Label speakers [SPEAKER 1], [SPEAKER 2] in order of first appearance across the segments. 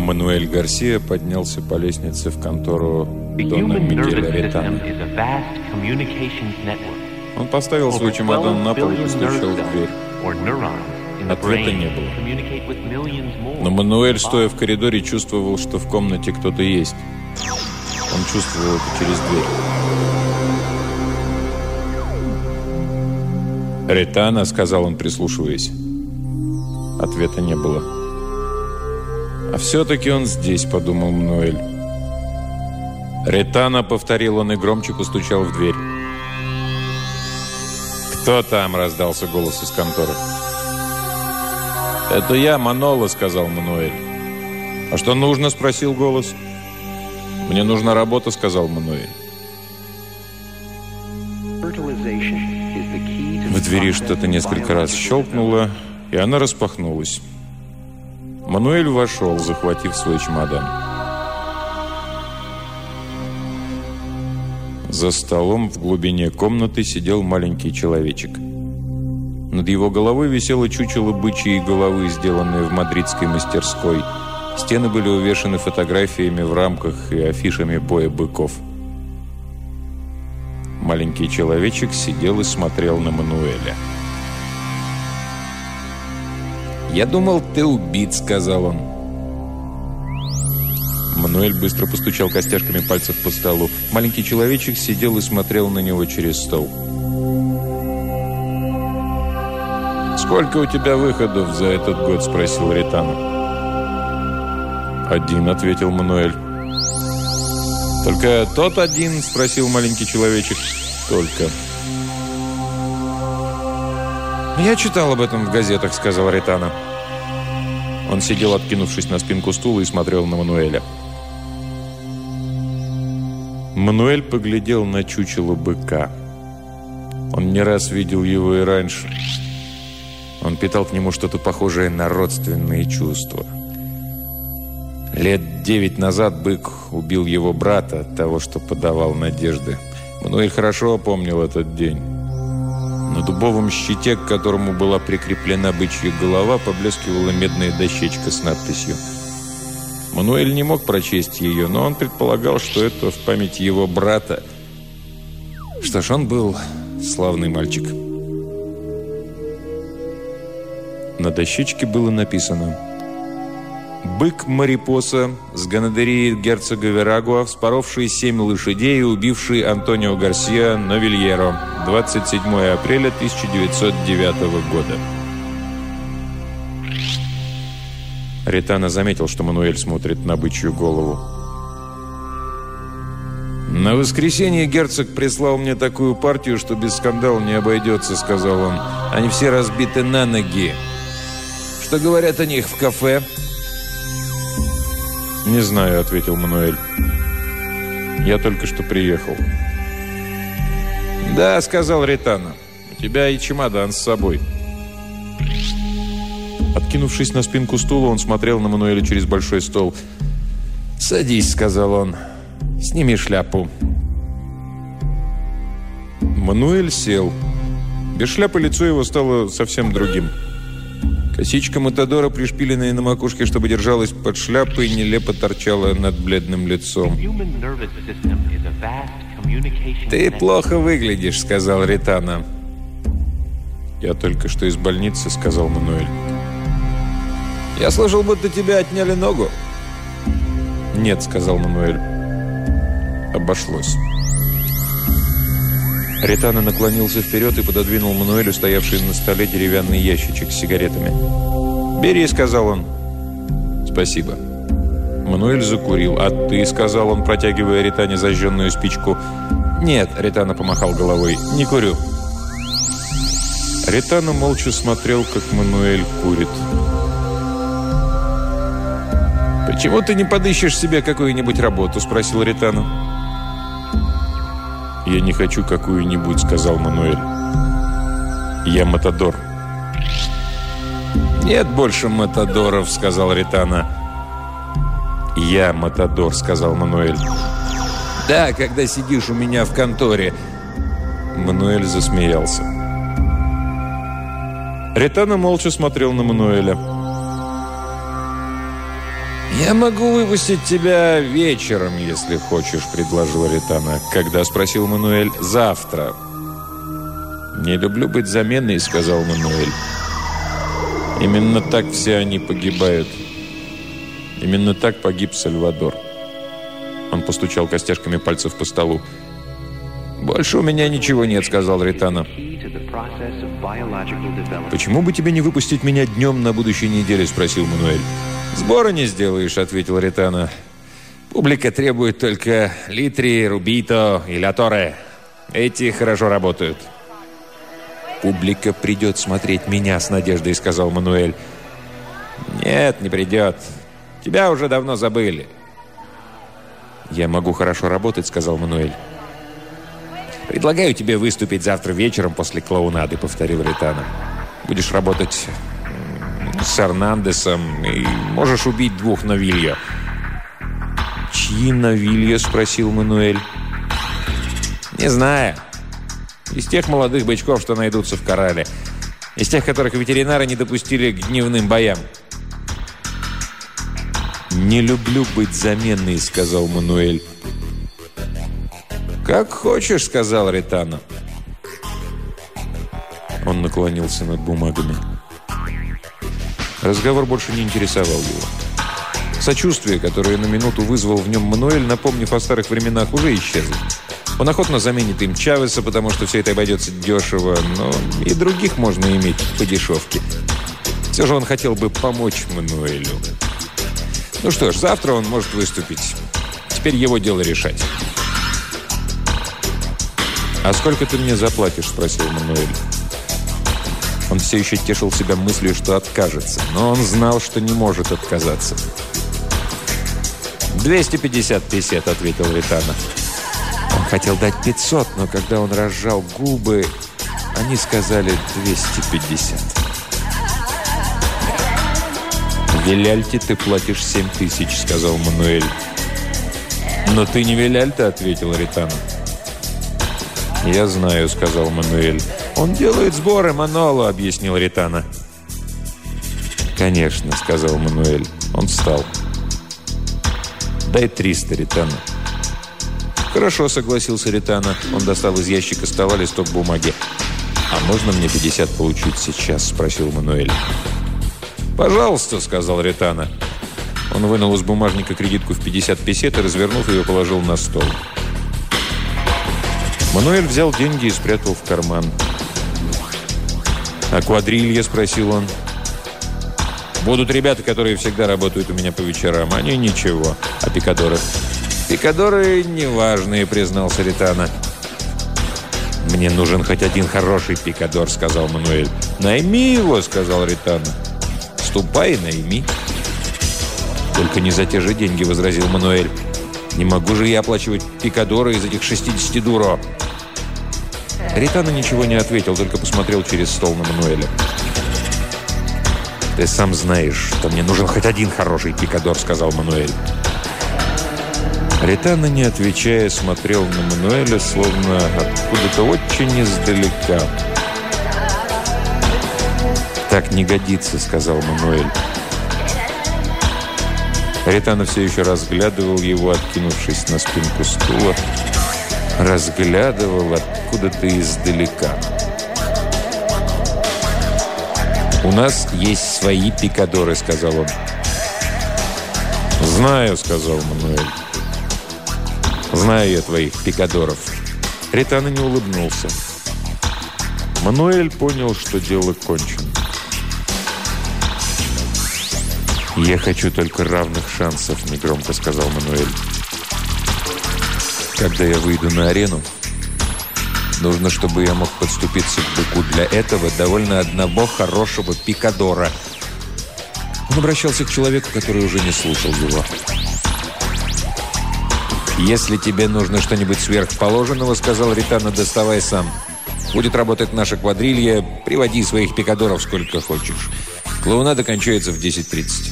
[SPEAKER 1] Мануэль Гарсия поднялся по лестнице в контору Дона Мигеля Ретана. Он поставил свой чемодан на пол и постучал в дверь. Ответа не было. Но Мануэль, стоя в коридоре, чувствовал, что в комнате кто-то есть. Он чувствовал это через дверь. «Ретана», — сказал он, прислушиваясь. Ответа не было. «А все-таки он здесь», — подумал Мануэль. «Ретана», — повторил он и громче постучал в дверь. «Кто там?» — раздался голос из конторы. «Это я, Маноло», — сказал Мануэль. «А что нужно?» — спросил голос. «Мне нужна работа», — сказал Мануэль. В двери что-то несколько раз щелкнуло, и она распахнулась. Мануэль вошел, захватив свой чемодан. За столом в глубине комнаты сидел маленький человечек. Над его головой висело чучело бычьей головы, сделанное в мадридской мастерской. Стены были увешаны фотографиями в рамках и афишами боя быков. Маленький человечек сидел и смотрел на Мануэля. «Я думал, ты убит», — сказал он. Мануэль быстро постучал костяшками пальцев по столу. Маленький человечек сидел и смотрел на него через стол. «Сколько у тебя выходов за этот год?» — спросил Ретана. «Один», — ответил Мануэль. «Только тот один?» — спросил маленький человечек. «Только». «Я читал об этом в газетах», — сказал Ретана. Он сидел, откинувшись на спинку стула, и смотрел на Мануэля. Мануэль поглядел на чучело быка. Он не раз видел его и раньше. Он питал к нему что-то похожее на родственные чувства. Лет 9 назад бык убил его брата, того, что подавал надежды. Мануэль хорошо помнил этот день. На дубовом щите, к которому была прикреплена бычья голова, поблескивала медная дощечка с надписью. Мануэль не мог прочесть ее, но он предполагал, что это в память его брата. Что ж, он был славный мальчик. На дощечке было написано: «Бык Марипоса с гонадерии герцога Верагуа, вспоровший 7 лошадей и убивший Антонио Гарсия Новильеро, 27 апреля 1909 года». Ретана заметил, что Мануэль смотрит на бычью голову. «На воскресенье герцог прислал мне такую партию, что без скандала не обойдется», — сказал он. «Они все разбиты на ноги. Что говорят о них в кафе?» «Не знаю», — ответил Мануэль. «Я только что приехал». «Да», — сказал Ретана, — «у тебя и чемодан с собой». Откинувшись на спинку стула, он смотрел на Мануэля через большой стол. «Садись», — сказал он, — «сними шляпу». Мануэль сел. Без шляпы лицо его стало совсем другим. Косичка Матадора, пришпиленная на макушке, чтобы держалась под шляпой, нелепо торчала над бледным лицом. «Ты плохо выглядишь», — сказал Ретана. «Я только что из больницы», — сказал Мануэль. «Я слышал, будто тебя отняли ногу». «Нет», — сказал Мануэль. «Обошлось». Ретана наклонился вперед и пододвинул Мануэлю стоявший на столе деревянный ящичек с сигаретами. «Бери», — сказал он. «Спасибо». Мануэль закурил. «А ты?» — сказал он, протягивая Ретане зажженную спичку. «Нет», — Ретана помахал головой, — «не курю». Ретана молча смотрел, как Мануэль курит. «Почему ты не подыщешь себе какую-нибудь работу?» — спросил Ретана. «Я не хочу какую-нибудь», — сказал Мануэль. «Я матадор». «Нет больше матадоров», — сказал Ретана. «Я матадор», — сказал Мануэль. «Да, когда сидишь у меня в конторе». Мануэль засмеялся. Ретана молча смотрел на Мануэля. «Я могу выпустить тебя вечером, если хочешь», — предложила Ритана. «Когда?» — спросил Мануэль. «Завтра». «Не люблю быть заменой», — сказал Мануэль. «Именно так все они погибают. Именно так погиб Сальвадор». Он постучал костяшками пальцев по столу. «Больше у меня ничего нет», — сказал Ритана. «Почему бы тебе не выпустить меня днем на будущей неделе?» — спросил Мануэль. «Сбора не сделаешь», — ответил Ритана. «Публика требует только Литри, Рубито и Ля Торе. Эти хорошо работают». «Публика придет смотреть меня с надеждой», — сказал Мануэль. «Нет, не придет. Тебя уже давно забыли». «Я могу хорошо работать», — сказал Мануэль. «Предлагаю тебе выступить завтра вечером после клоунады», — повторил Ритана. «Будешь работать с Эрнандесом и можешь убить 2 Новильо». «Чьи Новильо?» — спросил Мануэль. «Не знаю. Из тех молодых бычков, что найдутся в Корале. Из тех, которых ветеринары не допустили к дневным боям». «Не люблю быть заменной», — сказал Мануэль. «Как хочешь», — сказал Ритана. Он наклонился над бумагами. Разговор больше не интересовал его. Сочувствие, которое на минуту вызвал в нем Мануэль, напомнив о старых временах, уже исчезло. Он охотно заменит им Чавеса, потому что все это обойдется дешево, но и других можно иметь по дешевке. Все же он хотел бы помочь Мануэлю. Ну что ж, завтра он может выступить. Теперь его дело решать. «А сколько ты мне заплатишь?» – спросил Мануэль. Он все еще тешил себя мыслью, что откажется, но он знал, что не может отказаться. 250 песет, ответил Ритана. Он хотел дать 500, но когда он разжал губы, они сказали 250. «В Виляльте ты платишь 7000, сказал Мануэль. «Но ты не Виляльта», — ответил Ритана. «Я знаю», — сказал Мануэль. «Он делает сборы, Маноло», — объяснил Ритана. «Конечно», — сказал Мануэль. Он встал. «Дай 300, Ритана». «Хорошо», — согласился Ритана. Он достал из ящика стола листок бумаги. «А можно мне 50 получить сейчас?» — спросил Мануэль. «Пожалуйста», — сказал Ритана. Он вынул из бумажника кредитку в 50 песет и, развернув ее, положил на стол. Мануэль взял деньги и спрятал в карман. «А квадрилья?» — спросил он. «Будут ребята, которые всегда работают у меня по вечерам. Они ничего. А пикадоры?» «Пикадоры неважные», — признался Ритана. «Мне нужен хоть один хороший пикадор», — сказал Мануэль. «Найми его», — сказал Ритана. «Ступай и найми». «Только не за те же деньги», — возразил Мануэль. «Не могу же я оплачивать пикадоры из этих 60 дуро». Ритана ничего не ответил, только посмотрел через стол на Мануэля. «Ты сам знаешь, что мне нужен хоть один хороший пикадор», — сказал Мануэль. Ритана, не отвечая, смотрел на Мануэля, словно откуда-то очень издалека. «Так не годится», — сказал Мануэль. Ритана все еще разглядывал его, откинувшись на спинку стула. Разглядывал откуда-то издалека. «У нас есть свои пикадоры», — сказал он. «Знаю», — сказал Мануэль. «Знаю я твоих пикадоров». Ритана не улыбнулся. Мануэль понял, что дело кончено. «Я хочу только равных шансов», — негромко сказал Мануэль. «Когда я выйду на арену, нужно, чтобы я мог подступиться к быку. Для этого довольно одного хорошего пикадора». Он обращался к человеку, который уже не слушал его. «Если тебе нужно что-нибудь сверхположенного, — сказал Ритана, — доставай сам. Будет работать наша квадрилья, приводи своих пикадоров сколько хочешь. Клоунада кончается в 10:30.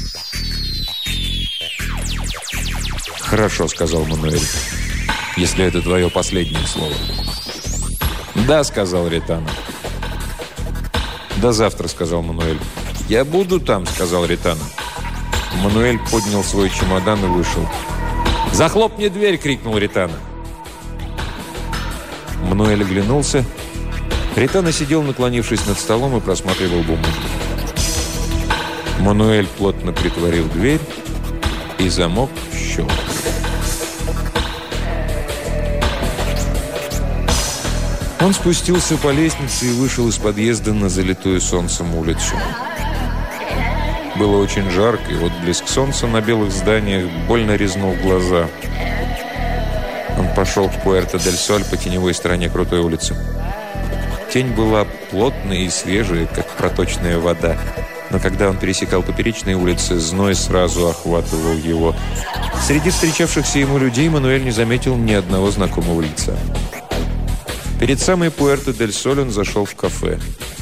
[SPEAKER 1] «Хорошо», — сказал Мануэль, — «если это твое последнее слово». «Да», — сказал Ритана. «До завтра», — сказал Мануэль. «Я буду там», — сказал Ритана. Мануэль поднял свой чемодан и вышел. «Захлопни дверь!» – крикнул Ритана. Мануэль оглянулся. Ритана сидел, наклонившись над столом, и просматривал бумаги. Мануэль плотно притворил дверь, и замок щелкнул. Он спустился по лестнице и вышел из подъезда на залитую солнцем улицу. Было очень жарко, и отблеск солнца на белых зданиях больно резнул глаза. Он пошел к Пуэрто-дель-Соль по теневой стороне крутой улицы. Тень была плотная и свежая, как проточная вода. Но когда он пересекал поперечные улицы, зной сразу охватывал его. Среди встречавшихся ему людей Мануэль не заметил ни одного знакомого лица. Перед самой Пуэрто-дель-Соль он зашел в кафе.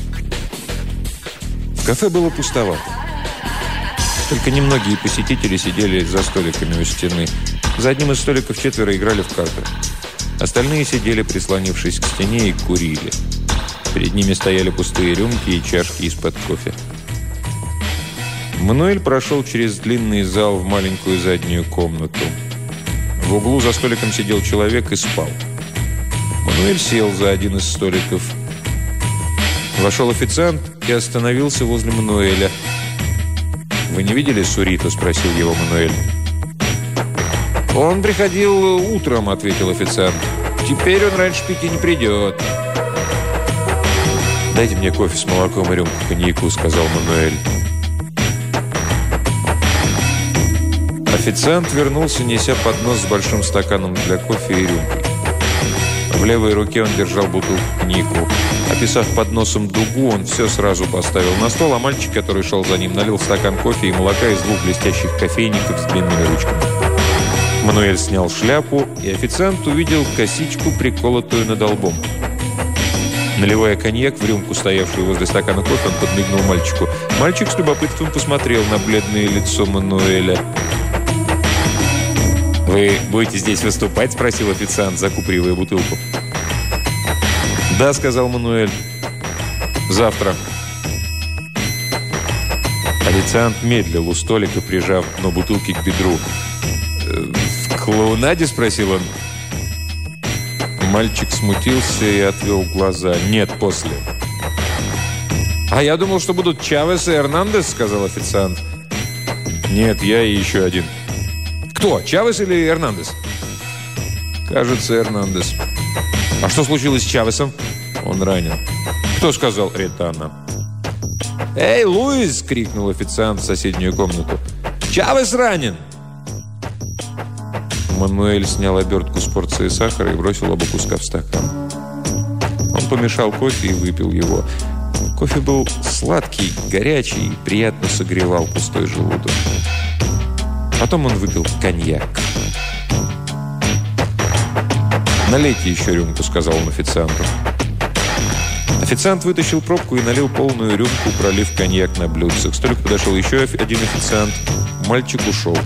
[SPEAKER 1] В кафе было пустовато. Только немногие посетители сидели за столиками у стены. За одним из столиков 4 играли в карты. Остальные сидели, прислонившись к стене, и курили. Перед ними стояли пустые рюмки и чашки из-под кофе. Мануэль прошел через длинный зал в маленькую заднюю комнату. В углу за столиком сидел человек и спал. Мануэль сел за один из столиков. Вошел официант и остановился возле Мануэля. «Вы не видели Сурито?» – спросил его Мануэль. «Он приходил утром», – ответил официант. «Теперь он раньше 5 не придет». «Дайте мне кофе с молоком и рюмку коньяку», – сказал Мануэль. Официант вернулся, неся поднос с большим стаканом для кофе и рюмкой. В левой руке он держал бутылку коньяку. Описав подносом дугу, он все сразу поставил на стол, а мальчик, который шел за ним, налил стакан кофе и молока из 2 блестящих кофейников с длинными ручками. Мануэль снял шляпу, и официант увидел косичку, приколотую над лбом. Наливая коньяк в рюмку, стоявшую возле стакана кофе, он подмигнул мальчику. Мальчик с любопытством посмотрел на бледное лицо Мануэля. «Вы будете здесь выступать?» – спросил официант, закупоривая бутылку. «Да», – сказал Мануэль. «Завтра». Официант медлил у столика, прижав дно бутылки к бедру. «В клоунаде?» – спросил он. Мальчик смутился и отвел глаза. «Нет, после». «А я думал, что будут Чавес и Эрнандес», – сказал официант. «Нет, я и еще один». «Кто, Чавес или Эрнандес?» «Кажется, Эрнандес». «А что случилось с Чавесом?» «Он ранен». «Кто сказал?» «Ритана». «Эй, Луис!» – крикнул официант в соседнюю комнату. «Чавес ранен!» Мануэль снял обертку с порцией сахара и бросил оба куска в стакан. Он помешал кофе и выпил его. Кофе был сладкий, горячий и приятно согревал пустой желудок. Потом он выпил коньяк. «Налейте еще рюмку», — сказал он официанту. Официант вытащил пробку и налил полную рюмку, пролив коньяк на блюдце. К столику подошел еще один официант. Мальчик ушел.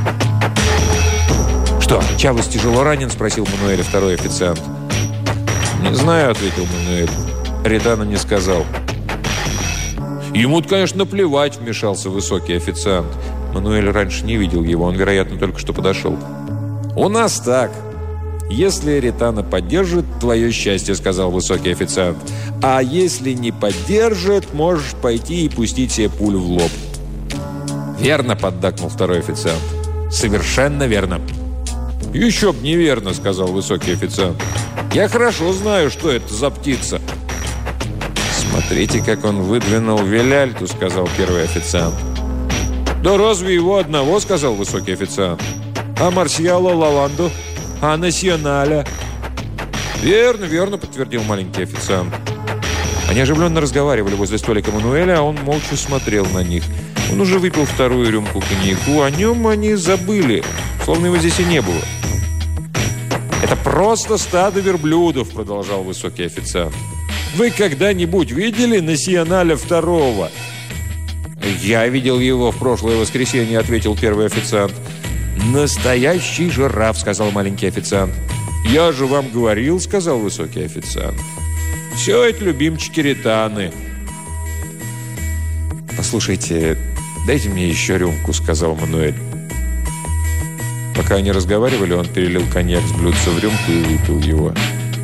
[SPEAKER 1] «Что, Чавес тяжело ранен?» — спросил Мануэля второй официант. «Не знаю», — ответил Мануэль. Ритана не сказал. «Ему-то, конечно, плевать», — вмешался высокий официант. Мануэль раньше не видел его, он, вероятно, только что подошел. «У нас так. Если Ритана поддержит, твое счастье», — сказал высокий официант. «А если не поддержит, можешь пойти и пустить себе пулю в лоб». «Верно», — поддакнул второй официант. «Совершенно верно». «Еще б неверно», — сказал высокий официант. «Я хорошо знаю, что это за птица». «Смотрите, как он выдвинул Виляльту», — сказал первый официант. «Да разве его одного?» — сказал высокий официант. «А Марсиала Лаланду? А Националя?» «Верно, верно», — подтвердил маленький официант. Они оживленно разговаривали возле столика Мануэля, а он молча смотрел на них. Он уже выпил вторую рюмку коньяку, о нем они забыли, словно его здесь и не было. «Это просто стадо верблюдов», — продолжал высокий официант. «Вы когда-нибудь видели Националя второго?» «Я видел его в прошлое воскресенье», — ответил первый официант. «Настоящий жираф», — сказал маленький официант. «Я же вам говорил», — сказал высокий официант. «Все это любимчики Ританы». «Послушайте, «Дайте мне еще рюмку», — сказал Мануэль. Пока они разговаривали, он перелил коньяк с блюдца в рюмку и выпил его.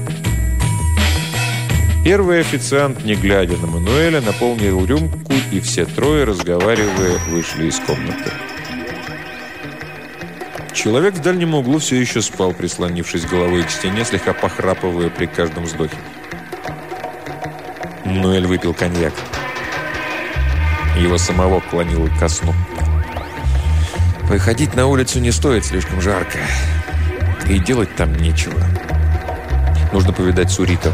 [SPEAKER 1] Первый официант, не глядя на Мануэля, наполнил рюмку, и все трое, разговаривая, вышли из комнаты. Человек в дальнем углу все еще спал, прислонившись головой к стене, слегка похрапывая при каждом вздохе. Мануэль выпил коньяк. Его самого клонило ко сну. Выходить на улицу не стоит, слишком жарко. И делать там нечего. Нужно повидать Сурито.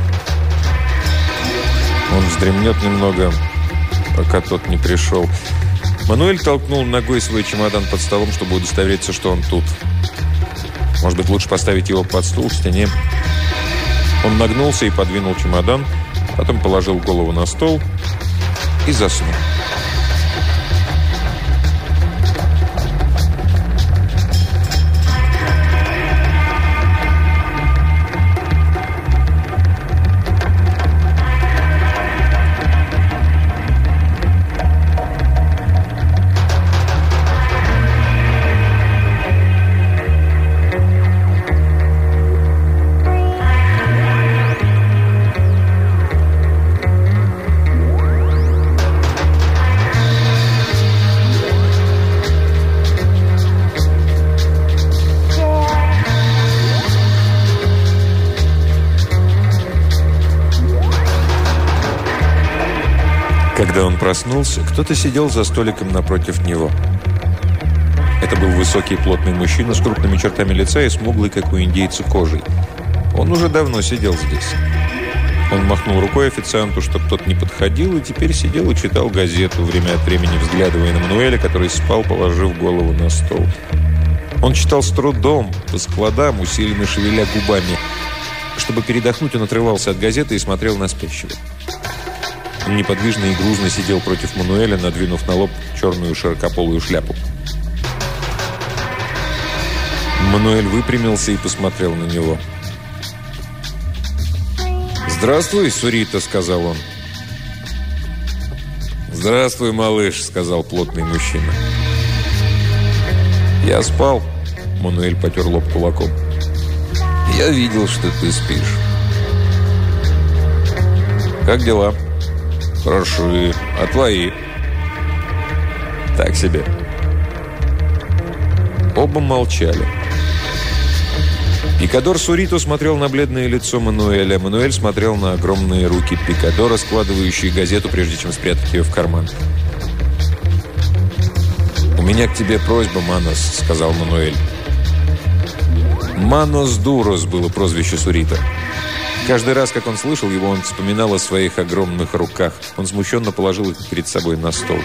[SPEAKER 1] Он вздремнет немного, пока тот не пришел. Мануэль толкнул ногой свой чемодан под столом, чтобы удостовериться, что он тут. Может быть, лучше поставить его под стул в стене. Он нагнулся и подвинул чемодан, потом положил голову на стол и заснул. Когда он проснулся, кто-то сидел за столиком напротив него. Это был высокий плотный мужчина с крупными чертами лица и смуглой, как у индейца, кожей. Он уже давно сидел здесь. Он махнул рукой официанту, чтобы тот не подходил, и теперь сидел и читал газету, время от времени взглядывая на Мануэля, который спал, положив голову на стол. Он читал с трудом, по складам, усиленно шевеля губами. Чтобы передохнуть, он отрывался от газеты и смотрел на спящего. Он неподвижно и грузно сидел против Мануэля, надвинув на лоб черную широкополую шляпу. Мануэль выпрямился и посмотрел на него. «Здравствуй, Сурито», — сказал он. «Здравствуй, малыш», — сказал плотный мужчина. «Я спал», — Мануэль потер лоб кулаком. «Я видел, что ты спишь». «Как дела?» «Хороши. А твои?» «Так себе». Оба молчали. Пикадор Сурито смотрел на бледное лицо Мануэля. Мануэль смотрел на огромные руки Пикадора, складывающие газету, прежде чем спрятать ее в карман. «У меня к тебе просьба, Манос», — сказал Мануэль. «Манос Дурос» было прозвище Сурито. Каждый раз, как он слышал его, он вспоминал о своих огромных руках. Он смущенно положил их перед собой на стол.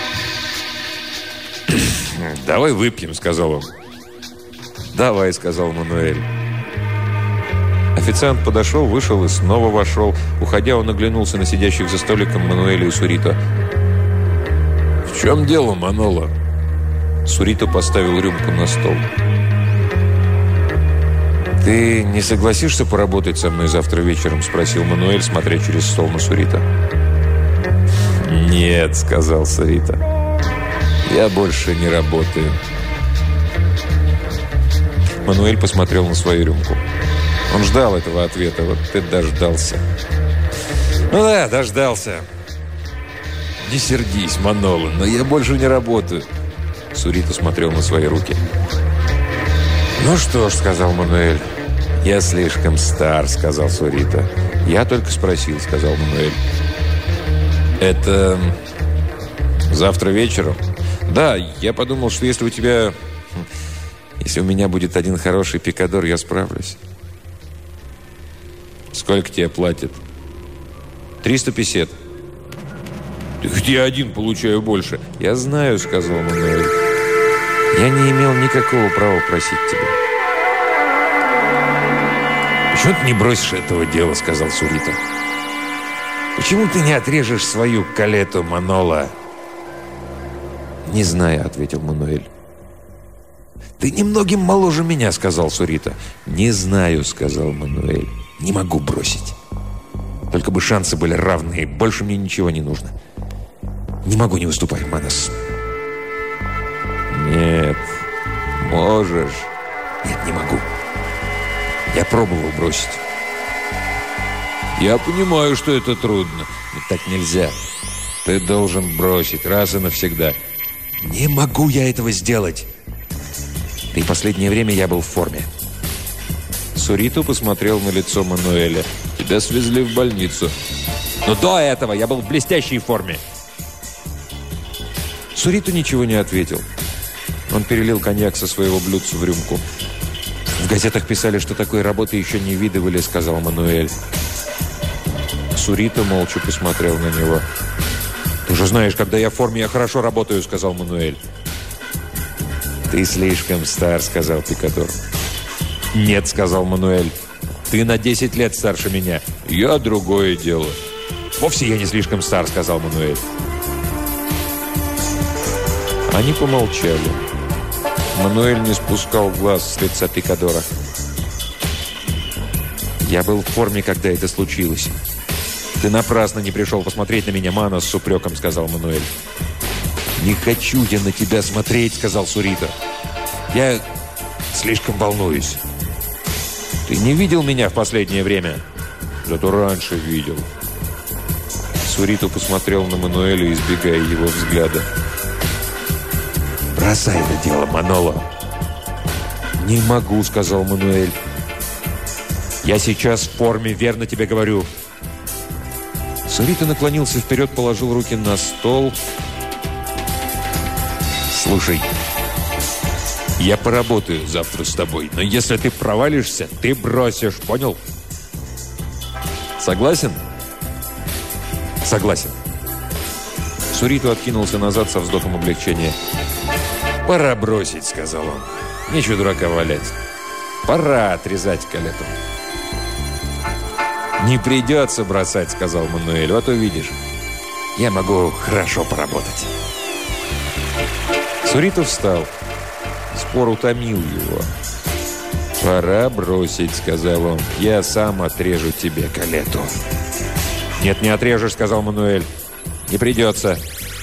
[SPEAKER 1] «Давай выпьем», — сказал он. «Давай», — сказал Мануэль. Официант подошел, вышел и снова вошел. Уходя, он оглянулся на сидящих за столиком Мануэля и Сурито. «В чем дело, Маноло?» Сурито поставил рюмку на стол. «Ты не согласишься поработать со мной завтра вечером?» – спросил Мануэль, смотря через стол на Сурито. «Нет», – сказал Сурито. «Я больше не работаю». Мануэль посмотрел на свою рюмку. Он ждал этого ответа. Вот ты дождался. «Ну да, дождался». «Не сердись, Маноло, но я больше не работаю». Сурито смотрел на свои руки. «Ну что ж», — сказал Мануэль. «Я слишком стар», — сказал Сурито. «Я только спросил», — сказал Мануэль. «Это завтра вечером?» «Да, я подумал, что если у меня будет один хороший пикадор, я справлюсь». «Сколько тебе платят?» 350. «Я один получаю больше». «Я знаю», — сказал Мануэль. «Я не имел никакого права просить тебя». «Почему ты не бросишь этого дела?» — сказал Сурито. «Почему ты не отрежешь свою калету, Маноло?» «Не знаю», — ответил Мануэль. «Ты немногим моложе меня», — сказал Сурито. «Не знаю», — сказал Мануэль. «Не могу бросить. Только бы шансы были равные. Больше мне ничего не нужно. Не могу не выступать, Манос». Нет, можешь.
[SPEAKER 2] Нет, не могу. Я пробовал бросить.
[SPEAKER 1] Я понимаю, что это трудно.
[SPEAKER 2] Но так нельзя.
[SPEAKER 1] Ты должен бросить раз и навсегда.
[SPEAKER 2] Не могу я этого сделать. Да и последнее время я был в форме.
[SPEAKER 1] Сурито посмотрел на лицо Мануэля. Тебя свезли в больницу.
[SPEAKER 2] Но до этого я был в блестящей форме.
[SPEAKER 1] Сурито ничего не ответил. Он перелил коньяк со своего блюдца в рюмку.
[SPEAKER 2] В газетах писали, что такой работы еще не видывали, сказал Мануэль.
[SPEAKER 1] Сурито молча посмотрел на него.
[SPEAKER 2] «Ты же знаешь, когда я в форме, я хорошо работаю», — сказал Мануэль.
[SPEAKER 1] «Ты слишком стар», — сказал Пикадор.
[SPEAKER 2] «Нет», — сказал Мануэль. «Ты на 10 лет старше меня».
[SPEAKER 1] «Я другое дело».
[SPEAKER 2] «Вовсе я не слишком стар», — сказал Мануэль.
[SPEAKER 1] Они помолчали. Мануэль не спускал глаз с лица Пикадора.
[SPEAKER 2] «Я был в форме, когда это случилось. Ты напрасно не пришел посмотреть на меня, Манос, с упреком», — сказал Мануэль. «Не хочу я на тебя смотреть», — сказал Сурито. «Я слишком волнуюсь». «Ты не видел меня в последнее время?»
[SPEAKER 1] «Зато раньше видел». Сурито посмотрел на Мануэля, избегая его взгляда.
[SPEAKER 2] «Бросай это дело, Маноло». «Не могу», — сказал Мануэль. «Я сейчас в форме, верно тебе говорю». Сурито наклонился вперед, положил руки на стол. «Слушай, я поработаю завтра с тобой, но если ты провалишься, ты бросишь, понял?» «Согласен?» «Согласен». Сурито откинулся назад со вздохом облегчения. «Пора бросить», — сказал он. «Нечего дурака валять. Пора отрезать калету». «Не придется бросать», — сказал Мануэль. «Вот увидишь. Я могу хорошо поработать». Сурито встал. Спор утомил его.
[SPEAKER 1] «Пора бросить», — сказал он. «Я сам отрежу тебе калету».
[SPEAKER 2] «Нет, не отрежешь», — сказал Мануэль. «Не придется».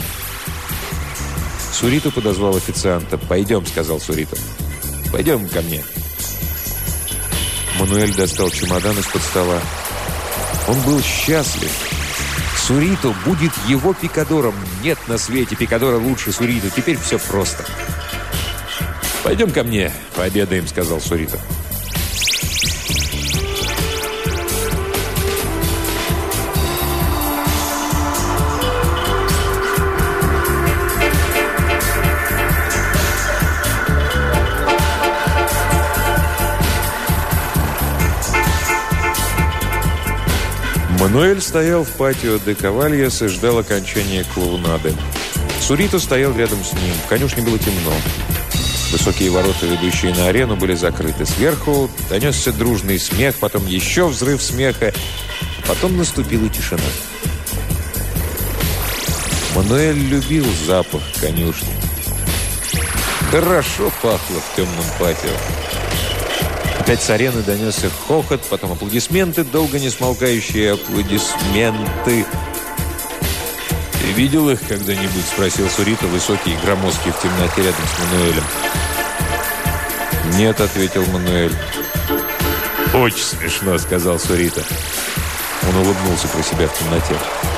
[SPEAKER 2] Сурито подозвал официанта. «Пойдем», — сказал Сурито. «Пойдем ко мне». Мануэль достал чемодан из-под стола. Он был счастлив. Сурито будет его Пикадором. Нет на свете Пикадора лучше Сурито. Теперь все просто. «Пойдем ко мне, пообедаем», — сказал Сурито. Мануэль стоял в патио де Кавальес и ждал окончания клоунады. Сурито стоял рядом с ним. В конюшне было темно. Высокие ворота, ведущие на арену, были закрыты. Сверху донесся дружный смех, потом еще взрыв смеха. Потом наступила тишина. Мануэль любил запах конюшни. Хорошо пахло в темном патио. Опять с арены донесся хохот, потом аплодисменты, долго не смолкающие аплодисменты. «Ты видел их когда-нибудь?» – спросил Сурито, высокий и громоздкий в темноте рядом с Мануэлем. «Нет», – ответил Мануэль. «Очень смешно», – сказал Сурито. Он улыбнулся про себя в темноте.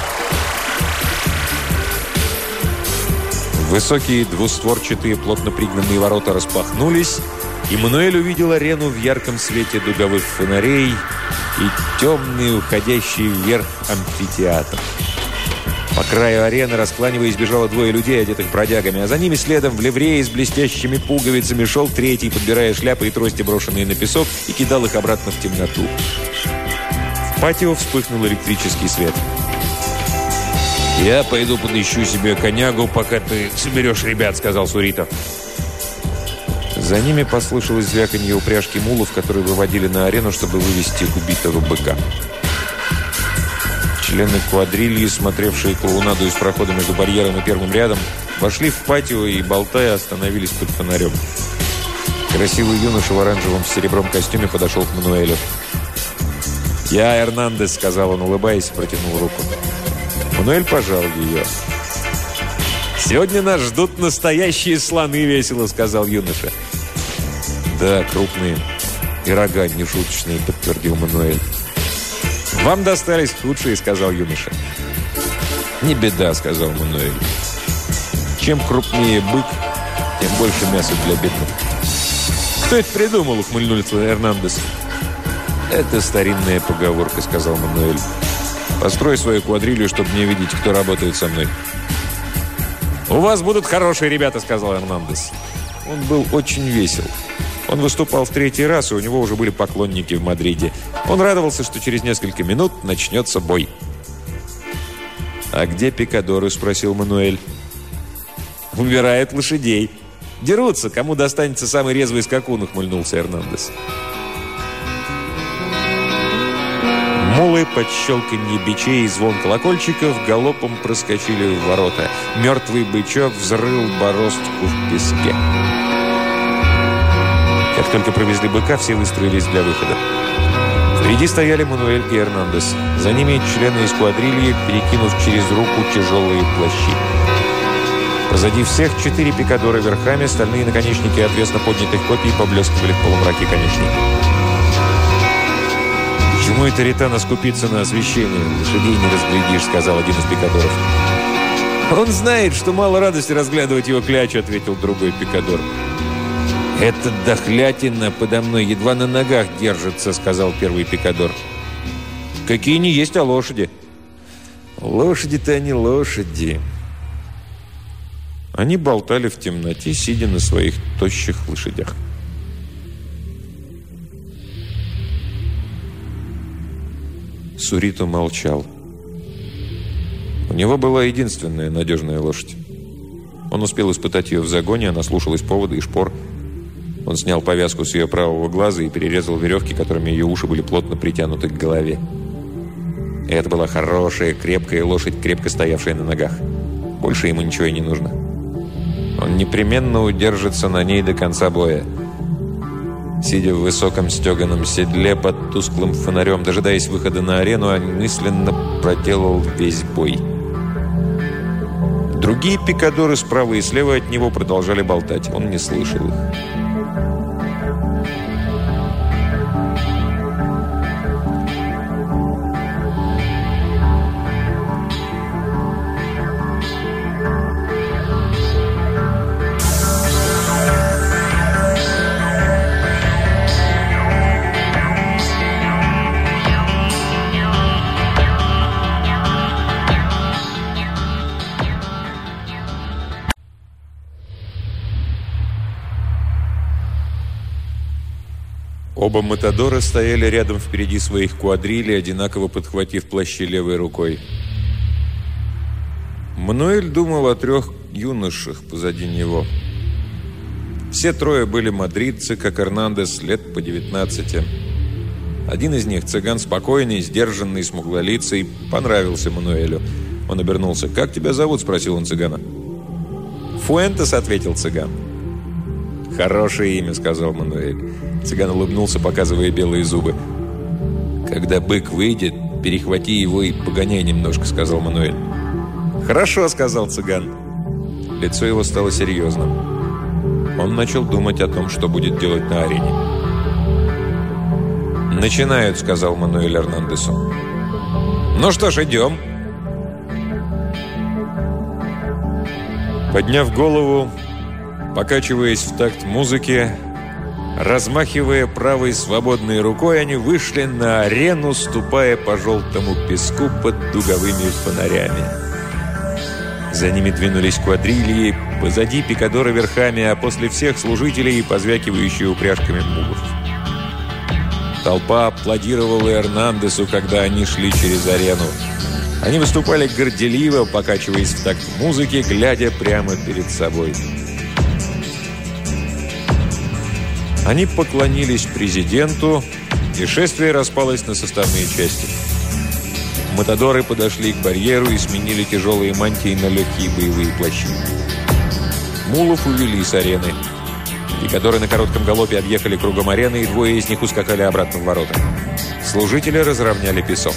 [SPEAKER 2] Высокие двустворчатые, плотно пригнанные ворота распахнулись, и Мануэль увидел арену в ярком свете дуговых фонарей и темный, уходящий вверх амфитеатр. По краю арены, раскланиваясь, бежало двое людей, одетых бродягами, а за ними следом в ливрее с блестящими пуговицами шел третий, подбирая шляпы и трости, брошенные на песок, и кидал их обратно в темноту. В патио вспыхнул электрический свет. «Я пойду подыщу себе конягу, пока ты соберешь ребят», — сказал Сурито. За ними послышалось звяканье упряжки мулов, которые выводили на арену, чтобы вывести убитого быка. Члены квадрильи, смотревшие клоунаду из прохода между барьером и первым рядом, вошли в патио и, болтая, остановились под фонарем. Красивый юноша в оранжевом с серебром костюме подошел к Мануэлю. «Я Эрнандес», — сказал он, улыбаясь, и протянул руку. Мануэль пожал ее. «Сегодня нас ждут настоящие слоны», — весело сказал юноша. «Да, крупные. И рога нешуточные», — подтвердил Мануэль. «Вам достались худшие», — сказал юноша. «Не беда», — сказал Мануэль. «Чем крупнее бык, тем больше мяса для бедных». «Кто это придумал?» — ухмыльнулся Эрнандес. «Это старинная поговорка», — сказал Мануэль. «Построй свою квадрилью, чтобы мне видеть, кто работает со мной». «У вас будут хорошие ребята», — сказал Эрнандес. Он был очень весел. Он выступал в 3-й раз, и у него уже были поклонники в Мадриде. Он радовался, что через несколько минут начнется бой. «А где пикадоры?» — спросил Мануэль. «Убирают лошадей. Дерутся, кому достанется самый резвый скакун», — ухмыльнулся Эрнандес. Мулы под щелканье бичей и звон колокольчиков галопом проскочили в ворота. Мертвый бычок взрыл бороздку в песке. Как только провезли быка, все выстроились для выхода. Впереди стояли Мануэль и Эрнандес. За ними члены эскадрильи, перекинув через руку тяжелые плащи. Позади всех 4 пикадора верхами, стальные наконечники отвесно поднятых копий поблескивали в полумраке конечней. «Почему это Ритана скупится на освещение? Лошадей не разглядишь», — сказал один из пикадоров. «Он знает, что мало радости разглядывать его клячу», — ответил другой пикадор. «Эта дохлятина подо мной едва на ногах держится», — сказал первый пикадор. «Какие не есть, а лошади». «Лошади-то они лошади». Они болтали в темноте, сидя на своих тощих лошадях. Сурито молчал. У него была единственная надежная лошадь. Он успел испытать ее в загоне, она слушалась повода и шпор. Он снял повязку с ее правого глаза и перерезал веревки, которыми ее уши были плотно притянуты к голове. И это была хорошая, крепкая лошадь, крепко стоявшая на ногах. Больше ему ничего и не нужно. Он непременно удержится на ней до конца боя. Сидя в высоком стеганом седле под тусклым фонарем, дожидаясь выхода на арену, он мысленно проделал весь бой. Другие пикадоры справа и слева от него продолжали болтать. Он не слышал их. Оба матадора стояли рядом впереди своих квадрилей, одинаково подхватив плащи левой рукой. Мануэль думал о 3 юношах позади него. Все 3 были мадридцы, как Эрнандес, лет по 19. Один из них, цыган спокойный, сдержанный, смуглолицый, понравился Мануэлю. Он обернулся. «Как тебя зовут?» – спросил он цыгана. «Фуэнтес», – ответил цыган. «Хорошее имя», – сказал Мануэль. Цыган улыбнулся, показывая белые зубы. «Когда бык выйдет, перехвати его и погоняй немножко», – сказал Мануэль. «Хорошо», – сказал цыган. Лицо его стало серьезным. Он начал думать о том, что будет делать на арене. «Начинают», – сказал Мануэль Эрнандесу. «Ну что ж, идем». Подняв голову, покачиваясь в такт музыки, размахивая правой свободной рукой, они вышли на арену, ступая по желтому песку под дуговыми фонарями. За ними двинулись квадрильи, позади пикадоры верхами, а после всех служителей, позвякивающие упряжками мулов. Толпа аплодировала Эрнандесу, когда они шли через арену. Они выступали горделиво, покачиваясь в такт музыки, глядя прямо перед собой. Они поклонились президенту, и шествие распалось на составные части. Матадоры подошли к барьеру и сменили тяжелые мантии на легкие боевые плащи. Мулов увели с арены. Пикадоры на коротком галопе объехали кругом арены, и 2 из них ускакали обратно в ворота. Служители разровняли песок.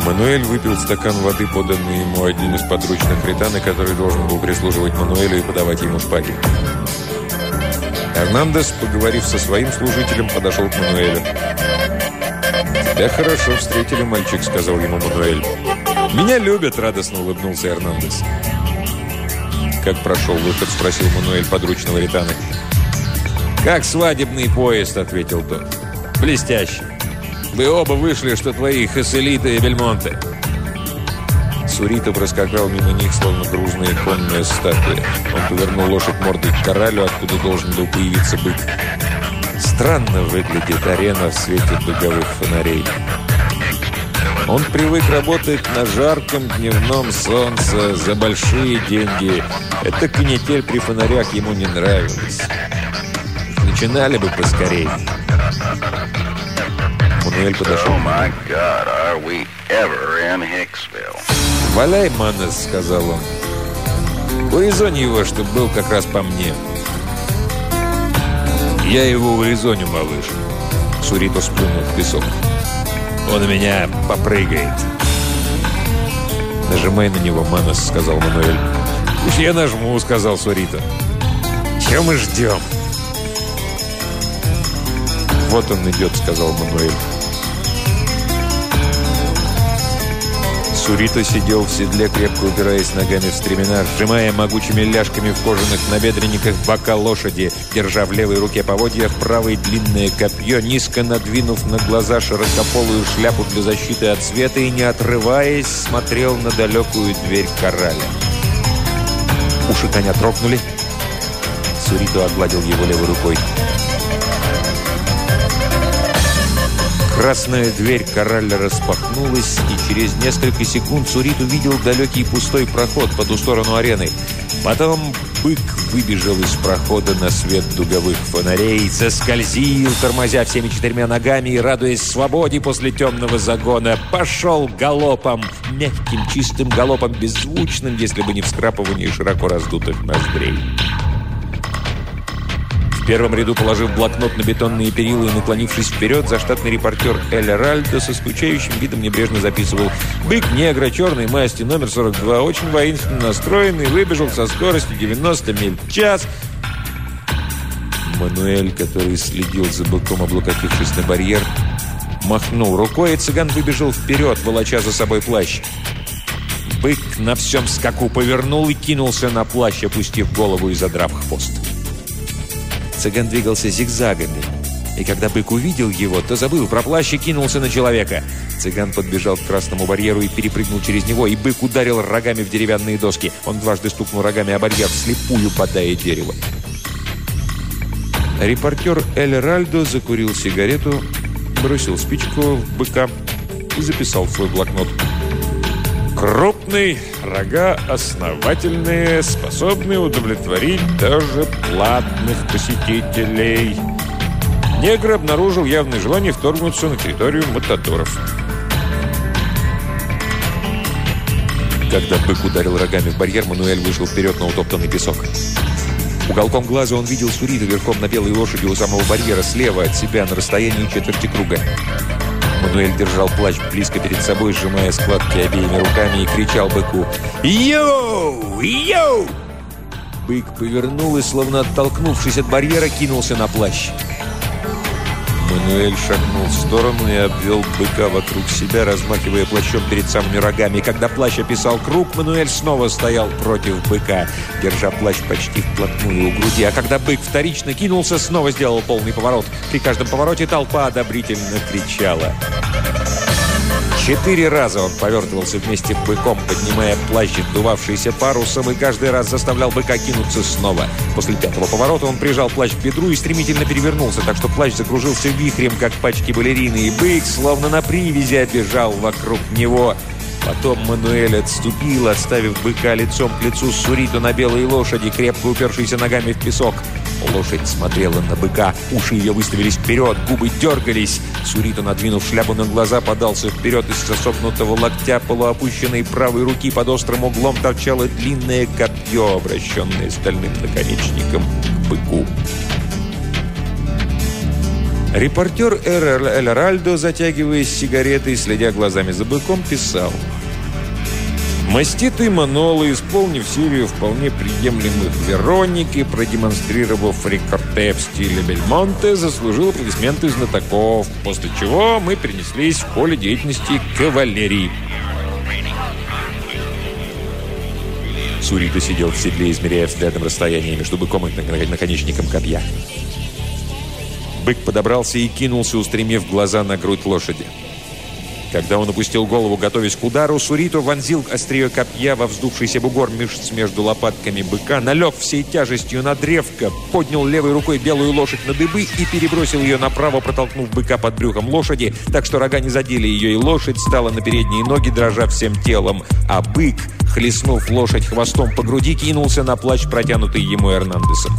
[SPEAKER 2] Мануэль выпил стакан воды, поданный ему одним из подручных ританы, который должен был прислуживать Мануэлю и подавать ему шпаги. Эрнандес, поговорив со своим служителем, подошел к Мануэлю. «Тебя хорошо встретили, мальчик», — сказал ему Мануэль. «Меня любят», — радостно улыбнулся Эрнандес. «Как прошел выход?» — спросил Мануэль подручного ритана. «Как свадебный поезд», — ответил тот. «Блестяще. Вы оба вышли, что твои Хоселита и Бельмонте». Сурито проскакал мимо них, словно грузная конная статуя. Он повернул лошадь мордой к кораллю, откуда должен был появиться бык. Странно выглядит арена в свете дуговых фонарей. Он привык работать на жарком дневном солнце за большие деньги. Эта канитель при фонарях ему не нравилась. Начинали бы поскорее. Мануэль подошел. «Валяй, Манес», — сказал он. «Урезонь его, чтобы был как раз по мне». «Я его урезоню, малыш». Сурито сплюнул в песок. «Он меня попрыгает». «Нажимай на него, Манес», — сказал Мануэль. «Уж я нажму», — сказал Сурито. «Чего мы ждем?» «Вот он идет», — сказал Мануэль. Сурито сидел в седле, крепко упираясь ногами в стремена, сжимая могучими ляжками в кожаных набедренниках бока лошади, держа в левой руке поводья, в правой длинное копье, низко надвинув на глаза широкополую шляпу для защиты от света и, не отрываясь, смотрел на далекую дверь кораля. Уши коня дрогнули. Сурито огладил его левой рукой. Красная дверь кораля распахнулась, и через несколько секунд Сурит увидел далекий пустой проход по ту сторону арены. Потом бык выбежал из прохода на свет дуговых фонарей, заскользил, тормозя всеми четырьмя ногами и, радуясь свободе после темного загона, пошел галопом, мягким, чистым галопом, беззвучным, если бы не вскрапывание широко раздутых ноздрей. В первом ряду, положив блокнот на бетонные перила и наклонившись вперед, заштатный репортер Эль Ральдо со скучающим видом небрежно записывал: «Бык негра черной масти, номер 42, очень воинственно настроенный, выбежал со скоростью 90 миль в час». Мануэль, который следил за быком, облокотившись на барьер, махнул рукой, и цыган выбежал вперед, волоча за собой плащ. Бык на всем скаку повернул и кинулся на плащ, опустив голову и задрав хвост. Цыган двигался зигзагами, и когда бык увидел его, то, забыв про плащ, и кинулся на человека. Цыган подбежал к красному барьеру и перепрыгнул через него, и бык ударил рогами в деревянные доски. Он дважды стукнул рогами о барьер, вслепую бодая дерево. Репортер Эль Ральдо закурил сигарету, бросил спичку в быка и записал в свой блокнот: «Крупный, рога основательные, способные удовлетворить даже платных посетителей». Негр обнаружил явное желание вторгнуться на территорию матадоров. Когда бык ударил рогами в барьер, Мануэль вышел вперед на утоптанный песок. Уголком глаза он видел Сурита верхом на белой лошади у самого барьера, слева от себя, на расстоянии четверти круга. Мануэль держал плащ близко перед собой, сжимая складки обеими руками, и кричал быку: «Йоу! Йоу!» Бык повернул и, словно оттолкнувшись от барьера, кинулся на плащ. Мануэль шагнул в сторону и обвел быка вокруг себя, размахивая плащом перед самыми рогами. И когда плащ описал круг, Мануэль снова стоял против быка, держа плащ почти вплотную у груди. А когда бык вторично кинулся, снова сделал полный поворот. При каждом повороте толпа одобрительно кричала. 4 раза он повертывался вместе с быком, поднимая плащ, сдувавшийся парусом, и каждый раз заставлял быка кинуться снова. После 5-го поворота он прижал плащ к бедру и стремительно перевернулся, так что плащ закружился вихрем, как пачки балерины, и бык, словно на привязи, обежал вокруг него. Потом Мануэль отступил, отставив быка лицом к лицу с Сурито на белой лошади, крепко упершейся ногами в песок. Лошадь смотрела на быка, уши ее выставились вперед, губы дергались. Сурито, надвинув шляпу на глаза, подался вперед. Из сосогнутого локтя полуопущенной правой руки под острым углом торчало длинное копье, обращенное стальным наконечником к быку. Репортер Эль Аральдо, затягиваясь сигаретой, следя глазами за быком, писал: «Маститый Маноло, исполнив серию вполне приемлемых Вероник и продемонстрировав рикорте в стиле Бельмонте, заслужил аплодисменты знатоков, после чего мы перенеслись в поле деятельности кавалерии». Сурито сидел в седле, измеряя взглядом расстояние между быком и наконечником копья. Бык подобрался и кинулся, устремив глаза на грудь лошади. Когда он опустил голову, готовясь к удару, Сурито вонзил острие копья во вздувшийся бугор мышц между лопатками быка, налег всей тяжестью на древко, поднял левой рукой белую лошадь на дыбы и перебросил ее направо, протолкнув быка под брюхом лошади, так что рога не задели ее, и лошадь стала на передние ноги, дрожа всем телом, а бык, хлестнув лошадь хвостом по груди, кинулся на плащ, протянутый ему Эрнандесом.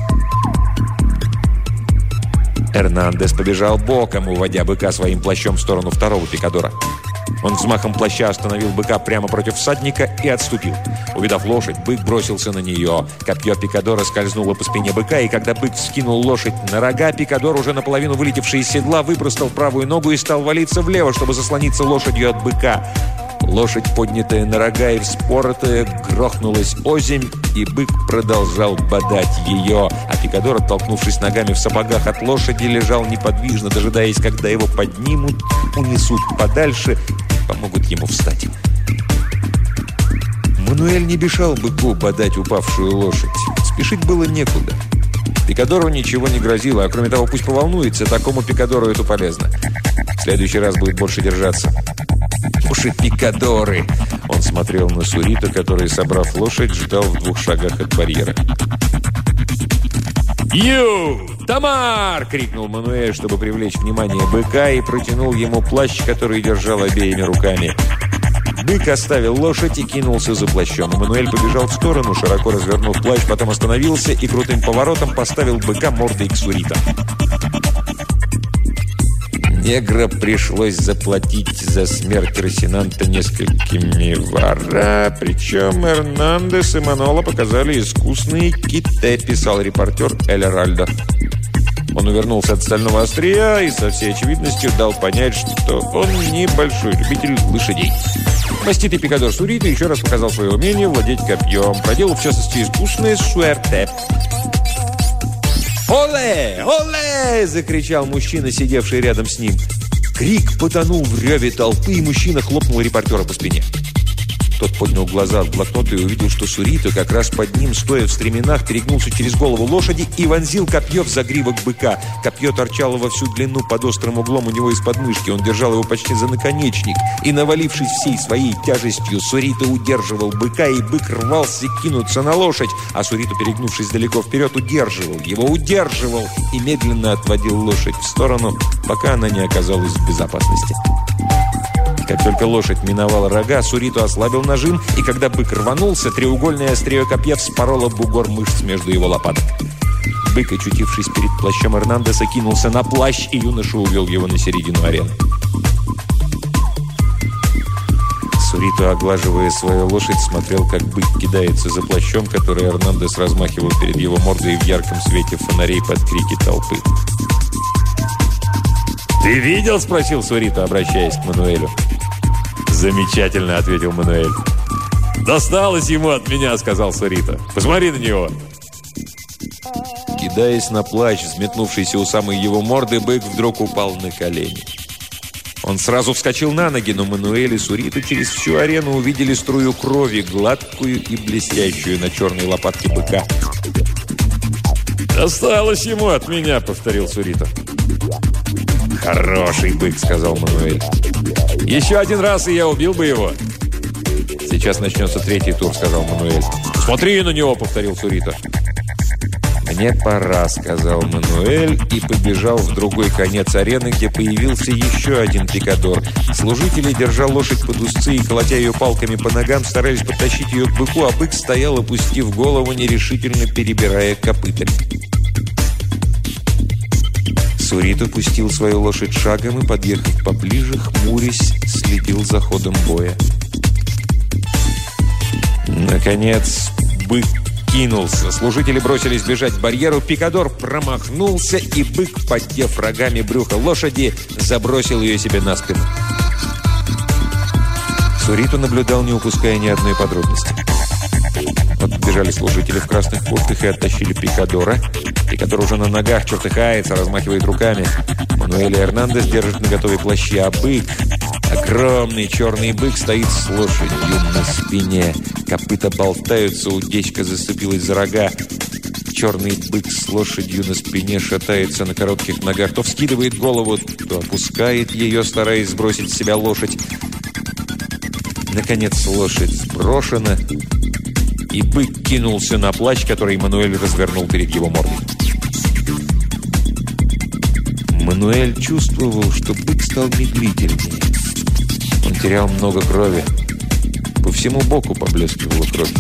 [SPEAKER 2] Эрнандес побежал боком, уводя быка своим плащом в сторону второго пикадора. Он взмахом плаща остановил быка прямо против всадника и отступил. Увидав лошадь, бык бросился на нее. Копье пикадора скользнуло по спине быка, и когда бык вскинул лошадь на рога, пикадор, уже наполовину вылетевший из седла, выпростал правую ногу и стал валиться влево, чтобы заслониться лошадью от быка. Лошадь, поднятая на рога и вспоротая, грохнулась озимь, и бык продолжал бодать ее, а пикадор, оттолкнувшись ногами в сапогах от лошади, лежал неподвижно, дожидаясь, когда его поднимут, унесут подальше и помогут ему встать. Мануэль не мешал быку бодать упавшую лошадь. Спешить было некуда. Пикадору ничего не грозило, а кроме того, пусть поволнуется, такому пикадору это полезно. В следующий раз будет больше держаться. «Уж и пикадоры!» Он смотрел на Сурито, который, собрав лошадь, ждал в 2 шагах от барьера. «Ю! Тамар!» — крикнул Мануэль, чтобы привлечь внимание быка, и протянул ему плащ, который держал обеими руками. Бык оставил лошадь и кинулся за плащом. Мануэль побежал в сторону, широко развернув плащ, потом остановился и крутым поворотом поставил быка мордой к Сурито. Негра пришлось заплатить за смерть Росинанта несколькими вара, причем Эрнандес и Маноло показали искусные ките, писал репортер Эль Аральдо. Он увернулся от стального острия и со всей очевидностью дал понять, что он небольшой любитель лошадей. Маститый пикадор Сурито еще раз показал свое умение владеть копьем, проделал в частности искусное суэрте. «Оле! Оле!» – закричал мужчина, сидевший рядом с ним. Крик потонул в реве толпы, и мужчина хлопнул репортера по спине. Тот поднял глаза от блокнота и увидел, что Сурито как раз под ним, стоя в стременах, перегнулся через голову лошади и вонзил копье в загривок быка. Копье торчало во всю длину под острым углом у него из подмышки. Он держал его почти за наконечник. И, навалившись всей своей тяжестью, Сурито удерживал быка, и бык рвался кинуться на лошадь, а Сурито, перегнувшись далеко вперед, удерживал и медленно отводил лошадь в сторону, пока она не оказалась в безопасности. Как только лошадь миновала рога, Сурито ослабил нажим, и когда бык рванулся, треугольное острие копья вспороло бугор мышц между его лопаток. Бык, очутившись перед плащом Эрнандеса, кинулся на плащ, и юноша увел его на середину арены. Сурито, оглаживая свою лошадь, смотрел, как бык кидается за плащом, который Эрнандес размахивал перед его мордой в ярком свете фонарей под крики толпы. «Ты видел?» – спросил Сурито, обращаясь к Мануэлю. «Замечательно», – ответил Мануэль. «Досталось ему от меня», – сказал Сурито. «Посмотри на него». Кидаясь на плащ, взметнувшийся у самой его морды, бык вдруг упал на колени. Он сразу вскочил на ноги, но Мануэль и Сурито через всю арену увидели струю крови, гладкую и блестящую на черной лопатке быка. «Досталось ему от меня», – повторил Сурито. «Хороший бык», — сказал Мануэль. «Еще один раз, и я убил бы его». «Сейчас начнется 3-й тур», — сказал Мануэль. «Смотри на него», — повторил Сурито. «Мне пора», — сказал Мануэль и побежал в другой конец арены, где появился еще один пикадор. Служители, держа лошадь под узцы и колотя ее палками по ногам, старались подтащить ее к быку, а бык стоял, опустив голову, нерешительно перебирая копытами. Сурито пустил свою лошадь шагом и, подъехав поближе, хмурясь, следил за ходом боя. Наконец, бык кинулся. Служители бросились бежать к барьеру. Пикадор промахнулся, и бык, поддев рогами брюхо лошади, забросил ее себе на спину. Сурито наблюдал, не упуская ни одной подробности. Вот бежали служители в красных куртках и оттащили Пикадора. Пикадор уже на ногах чертыхается, размахивает руками. Мануэль и Эрнандес держат наготове плащи, а бык, огромный черный бык, стоит с лошадью на спине. Копыта болтаются, удечка зацепилась за рога. Черный бык с лошадью на спине шатается на коротких ногах, то вскидывает голову, то опускает ее, стараясь сбросить с себя лошадь. Наконец лошадь сброшена, и бык кинулся на плащ, который Мануэль развернул перед его мордой. Мануэль чувствовал, что бык стал медлительнее. Он терял много крови. По всему боку поблескивала кровь.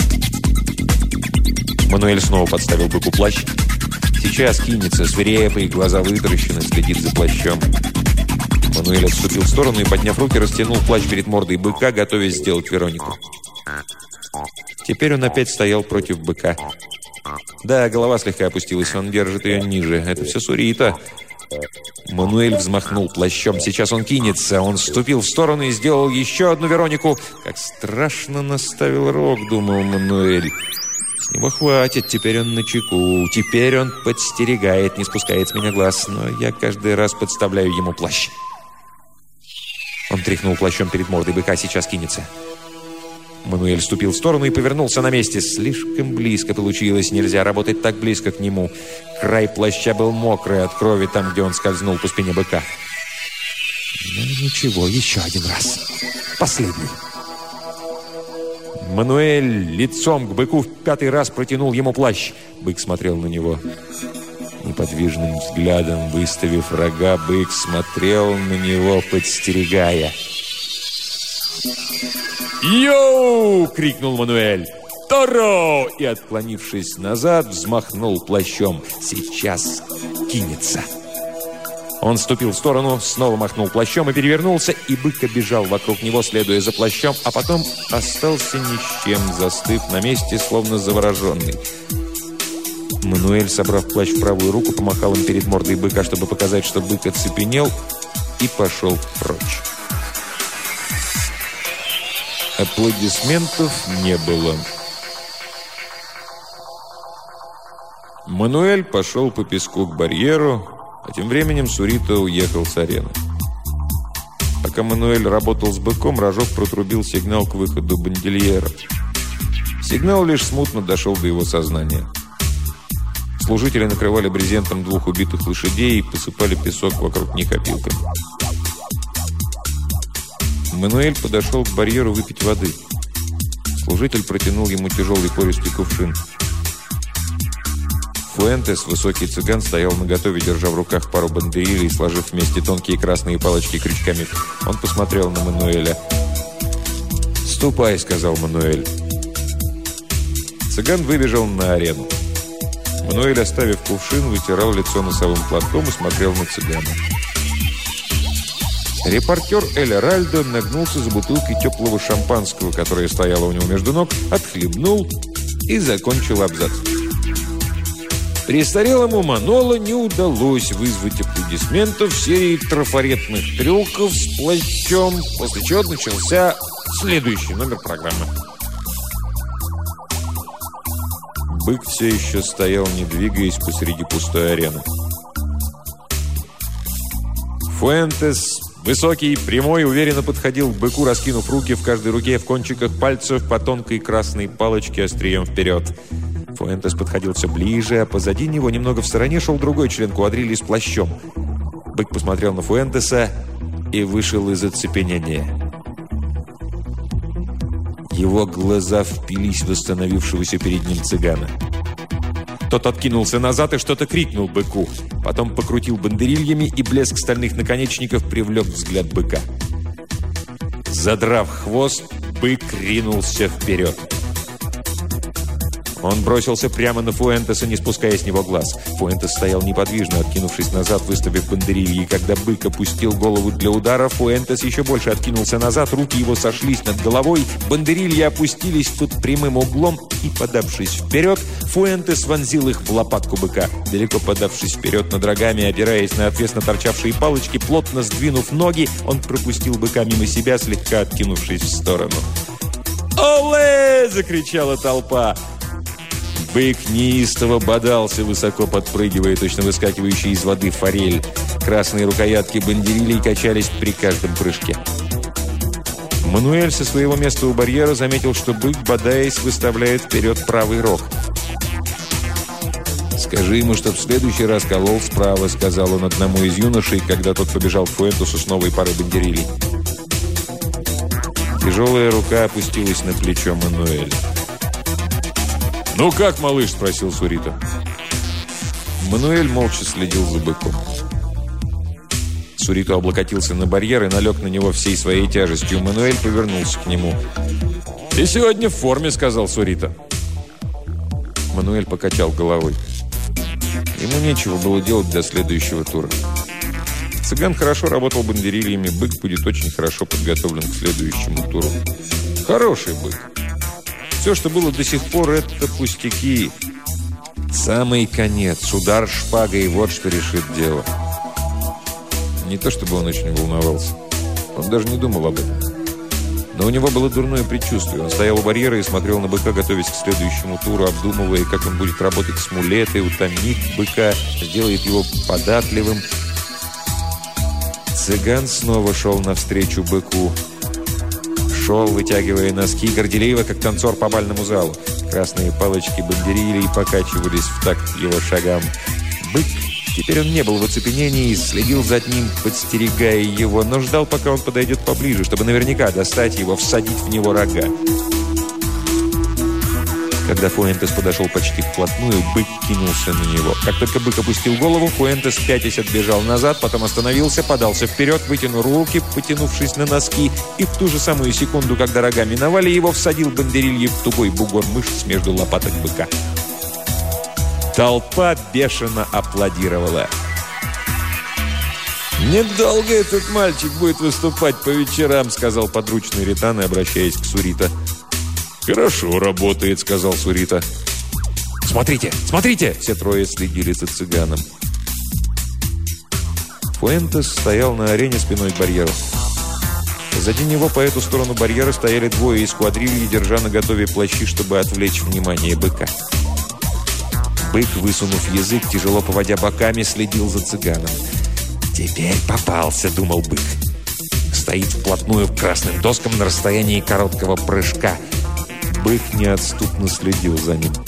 [SPEAKER 2] Мануэль снова подставил быку плащ. Сейчас кинется, свирепый, глаза вытаращены, следит за плащом. Мануэль отступил в сторону и, подняв руки, растянул плащ перед мордой быка, готовясь сделать Веронику. Теперь он опять стоял против быка. Да, голова слегка опустилась, он держит ее ниже. Это все Сурито. Мануэль взмахнул плащом. Сейчас он кинется. Он вступил в сторону и сделал еще одну Веронику. Как страшно наставил рог, думал Мануэль. С него хватит, теперь он начеку. Теперь он подстерегает, не спускает с меня глаз. Но я каждый раз подставляю ему плащ. Он тряхнул плащом перед мордой быка. Сейчас кинется. Мануэль вступил в сторону и повернулся на месте. Слишком близко получилось. Нельзя работать так близко к нему. Край плаща был мокрый от крови там, где он скользнул по спине быка. Ну ничего, еще один раз. Последний. Мануэль лицом к быку в 5-й раз протянул ему плащ. Бык смотрел на него. Неподвижным взглядом, выставив рога, бык смотрел на него, подстерегая. «Йоу!» — крикнул Мануэль. «Торо!» И, отклонившись назад, взмахнул плащом. «Сейчас кинется!» Он ступил в сторону, снова махнул плащом и перевернулся, и бык обежал вокруг него, следуя за плащом, а потом остался ни с чем, застыв на месте, словно завороженный. Мануэль, собрав плащ в правую руку, помахал им перед мордой быка, чтобы показать, что бык оцепенел, и пошел прочь. Аплодисментов не было. Мануэль пошел по песку к барьеру, а тем временем Сурито уехал с арены. Пока Мануэль работал с быком, Рожок протрубил сигнал к выходу Бандильера. Сигнал лишь смутно дошел до его сознания. Служители накрывали брезентом 2 убитых лошадей и посыпали песок вокруг них опилками. Мануэль подошел к барьеру выпить воды. Служитель протянул ему тяжелый пористый кувшин. Фуэнтес, высокий цыган, стоял наготове, держа в руках пару бандерилей, сложив вместе тонкие красные палочки крючками. Он посмотрел на Мануэля. «Ступай», — сказал Мануэль. Цыган выбежал на арену. Мануэль, оставив кувшин, вытирал лицо носовым платком и смотрел на цыгана. Репортер Эль Ральдо нагнулся за бутылкой теплого шампанского, которая стояла у него между ног, отхлебнул и закончил абзац. Престарелому Маноло не удалось вызвать аплодисментов в серии трафаретных трюков с плащом, после чего начался следующий номер программы. Бык все еще стоял, не двигаясь, посреди пустой арены. Фуэнтес, высокий, прямой, уверенно подходил к быку, раскинув руки в каждой руке, в кончиках пальцев по тонкой красной палочке острием вперед. Фуэнтес подходил все ближе, а позади него, немного в стороне, шел другой член квадрили с плащом. Бык посмотрел на Фуэнтеса и вышел из оцепенения. Его глаза впились в остановившегося перед ним цыгана. Тот откинулся назад и что-то крикнул быку. Потом покрутил бандерильями, и блеск стальных наконечников привлек взгляд быка. Задрав хвост, бык ринулся вперед. Он бросился прямо на Фуэнтеса, не спуская с него глаз. Фуэнтес стоял неподвижно, откинувшись назад, выставив бандерильи. И когда бык опустил голову для удара, Фуэнтес еще больше откинулся назад, руки его сошлись над головой, бандерильи опустились под прямым углом, и, подавшись вперед, Фуэнтес вонзил их в лопатку быка. Далеко подавшись вперед над рогами, опираясь на отвесно торчавшие палочки, плотно сдвинув ноги, он пропустил быка мимо себя, слегка откинувшись в сторону. «Оле!» – закричала толпа. Бык неистово бодался, высоко подпрыгивая, точно выскакивающий из воды форель. Красные рукоятки бандерилей качались при каждом прыжке. Мануэль со своего места у барьера заметил, что бык, бодаясь, выставляет вперед правый рог. «Скажи ему, чтоб в следующий раз колол справа», — сказал он одному из юношей, когда тот побежал к Фуэнтесу с новой парой бандерилей. Тяжелая рука опустилась на плечо Мануэля. «Ну как, малыш?» – спросил Сурито. Мануэль молча следил за быком. Сурито облокотился на барьер и налег на него всей своей тяжестью. Мануэль повернулся к нему. «Ты сегодня в форме», – сказал Сурито. Мануэль покачал головой. Ему нечего было делать до следующего тура. Цыган хорошо работал бандерильями, бык будет очень хорошо подготовлен к следующему туру. Хороший бык. Все, что было до сих пор, это пустяки. Самый конец, удар шпагой, вот что решит дело. Не то чтобы он очень волновался. Он даже не думал об этом. Но у него было дурное предчувствие. Он стоял у барьера и смотрел на быка, готовясь к следующему туру, обдумывая, как он будет работать с мулетой, утомит быка, сделает его податливым. Цыган снова шел навстречу быку. Шел, вытягивая носки, горделиво, как танцор по бальному залу. Красные палочки бандерилей покачивались в такт его шагам. Бык, теперь он не был в оцепенении, следил за ним, подстерегая его, но ждал, пока он подойдет поближе, чтобы наверняка достать его, всадить в него рога. Когда Фуэнтес подошел почти вплотную, бык кинулся на него. Как только бык опустил голову, Фуэнтес, пятясь, отбежал назад, потом остановился, подался вперед, вытянул руки, потянувшись на носки, и в ту же самую секунду, когда рога миновали его, всадил бандерильи в тугой бугор мышц между лопаток быка. Толпа бешено аплодировала. «Недолго этот мальчик будет выступать по вечерам», — сказал подручный Ританы, обращаясь к Сурито. «Хорошо работает», — сказал Сурито. «Смотрите, смотрите!» Все трое следили за цыганом. Фуэнтес стоял на арене спиной к барьеру. Позади него по эту сторону барьера стояли двое из квадрильи, держа наготове плащи, чтобы отвлечь внимание быка. Бык, высунув язык, тяжело поводя боками, следил за цыганом. «Теперь попался», — думал бык. Стоит вплотную к красным доскам на расстоянии короткого прыжка. Бык неотступно следил за ним.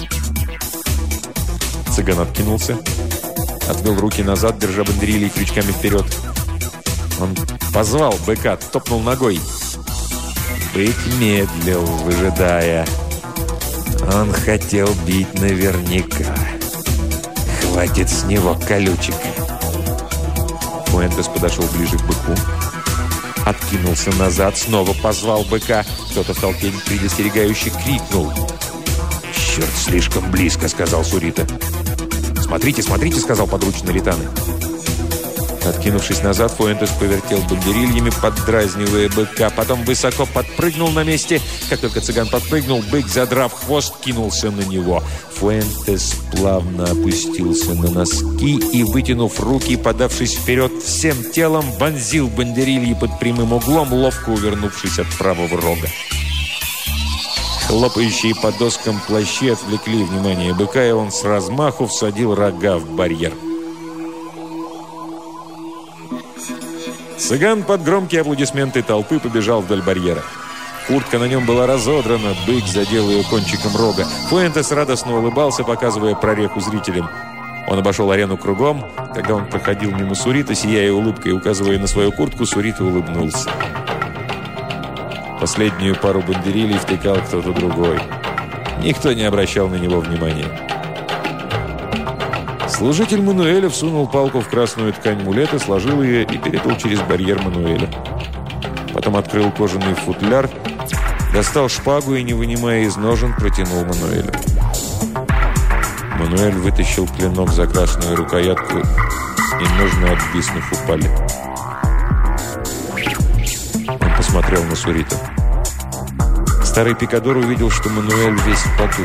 [SPEAKER 2] Цыган откинулся, отвел руки назад, держа бандерильи крючками вперед. Он позвал быка, топнул ногой. Бык медлил, выжидая. Он хотел бить наверняка. Хватит с него колючек. Фуэнтес подошел ближе к быку. Откинулся назад, снова позвал быка. Кто-то в толпе предостерегающе крикнул. «Черт, слишком близко», — сказал Сурито. «Смотрите, смотрите», — сказал подручный Ританы. Откинувшись назад, Фуэнтес повертел бандерильями, поддразнивая быка. Потом высоко подпрыгнул на месте. Как только цыган подпрыгнул, бык, задрав хвост, кинулся на него. Фуэнтес плавно опустился на носки и, вытянув руки, подавшись вперед, всем телом вонзил бандерильи под прямым углом, ловко увернувшись от правого рога. Хлопающие по доскам плащи отвлекли внимание быка, и он с размаху всадил рога в барьер. Цыган под громкие аплодисменты толпы побежал вдоль барьера. Куртка на нем была разодрана, бык задел ее кончиком рога. Фуэнтес радостно улыбался, показывая прореху зрителям. Он обошел арену кругом. Когда он проходил мимо Сурито, сияя улыбкой и указывая на свою куртку, Сурито улыбнулся. Последнюю пару бандерилей втыкал кто-то другой. Никто не обращал на него внимания. Служитель Мануэля всунул палку в красную ткань мулета, сложил ее и передал через барьер Мануэля. Потом открыл кожаный футляр, достал шпагу и, не вынимая из ножен, протянул Мануэлю.
[SPEAKER 1] Мануэль вытащил клинок за красную рукоятку, и ножны, отвиснув, упали. Он посмотрел на Сурита. Старый пикадор увидел, что Мануэль весь в поту.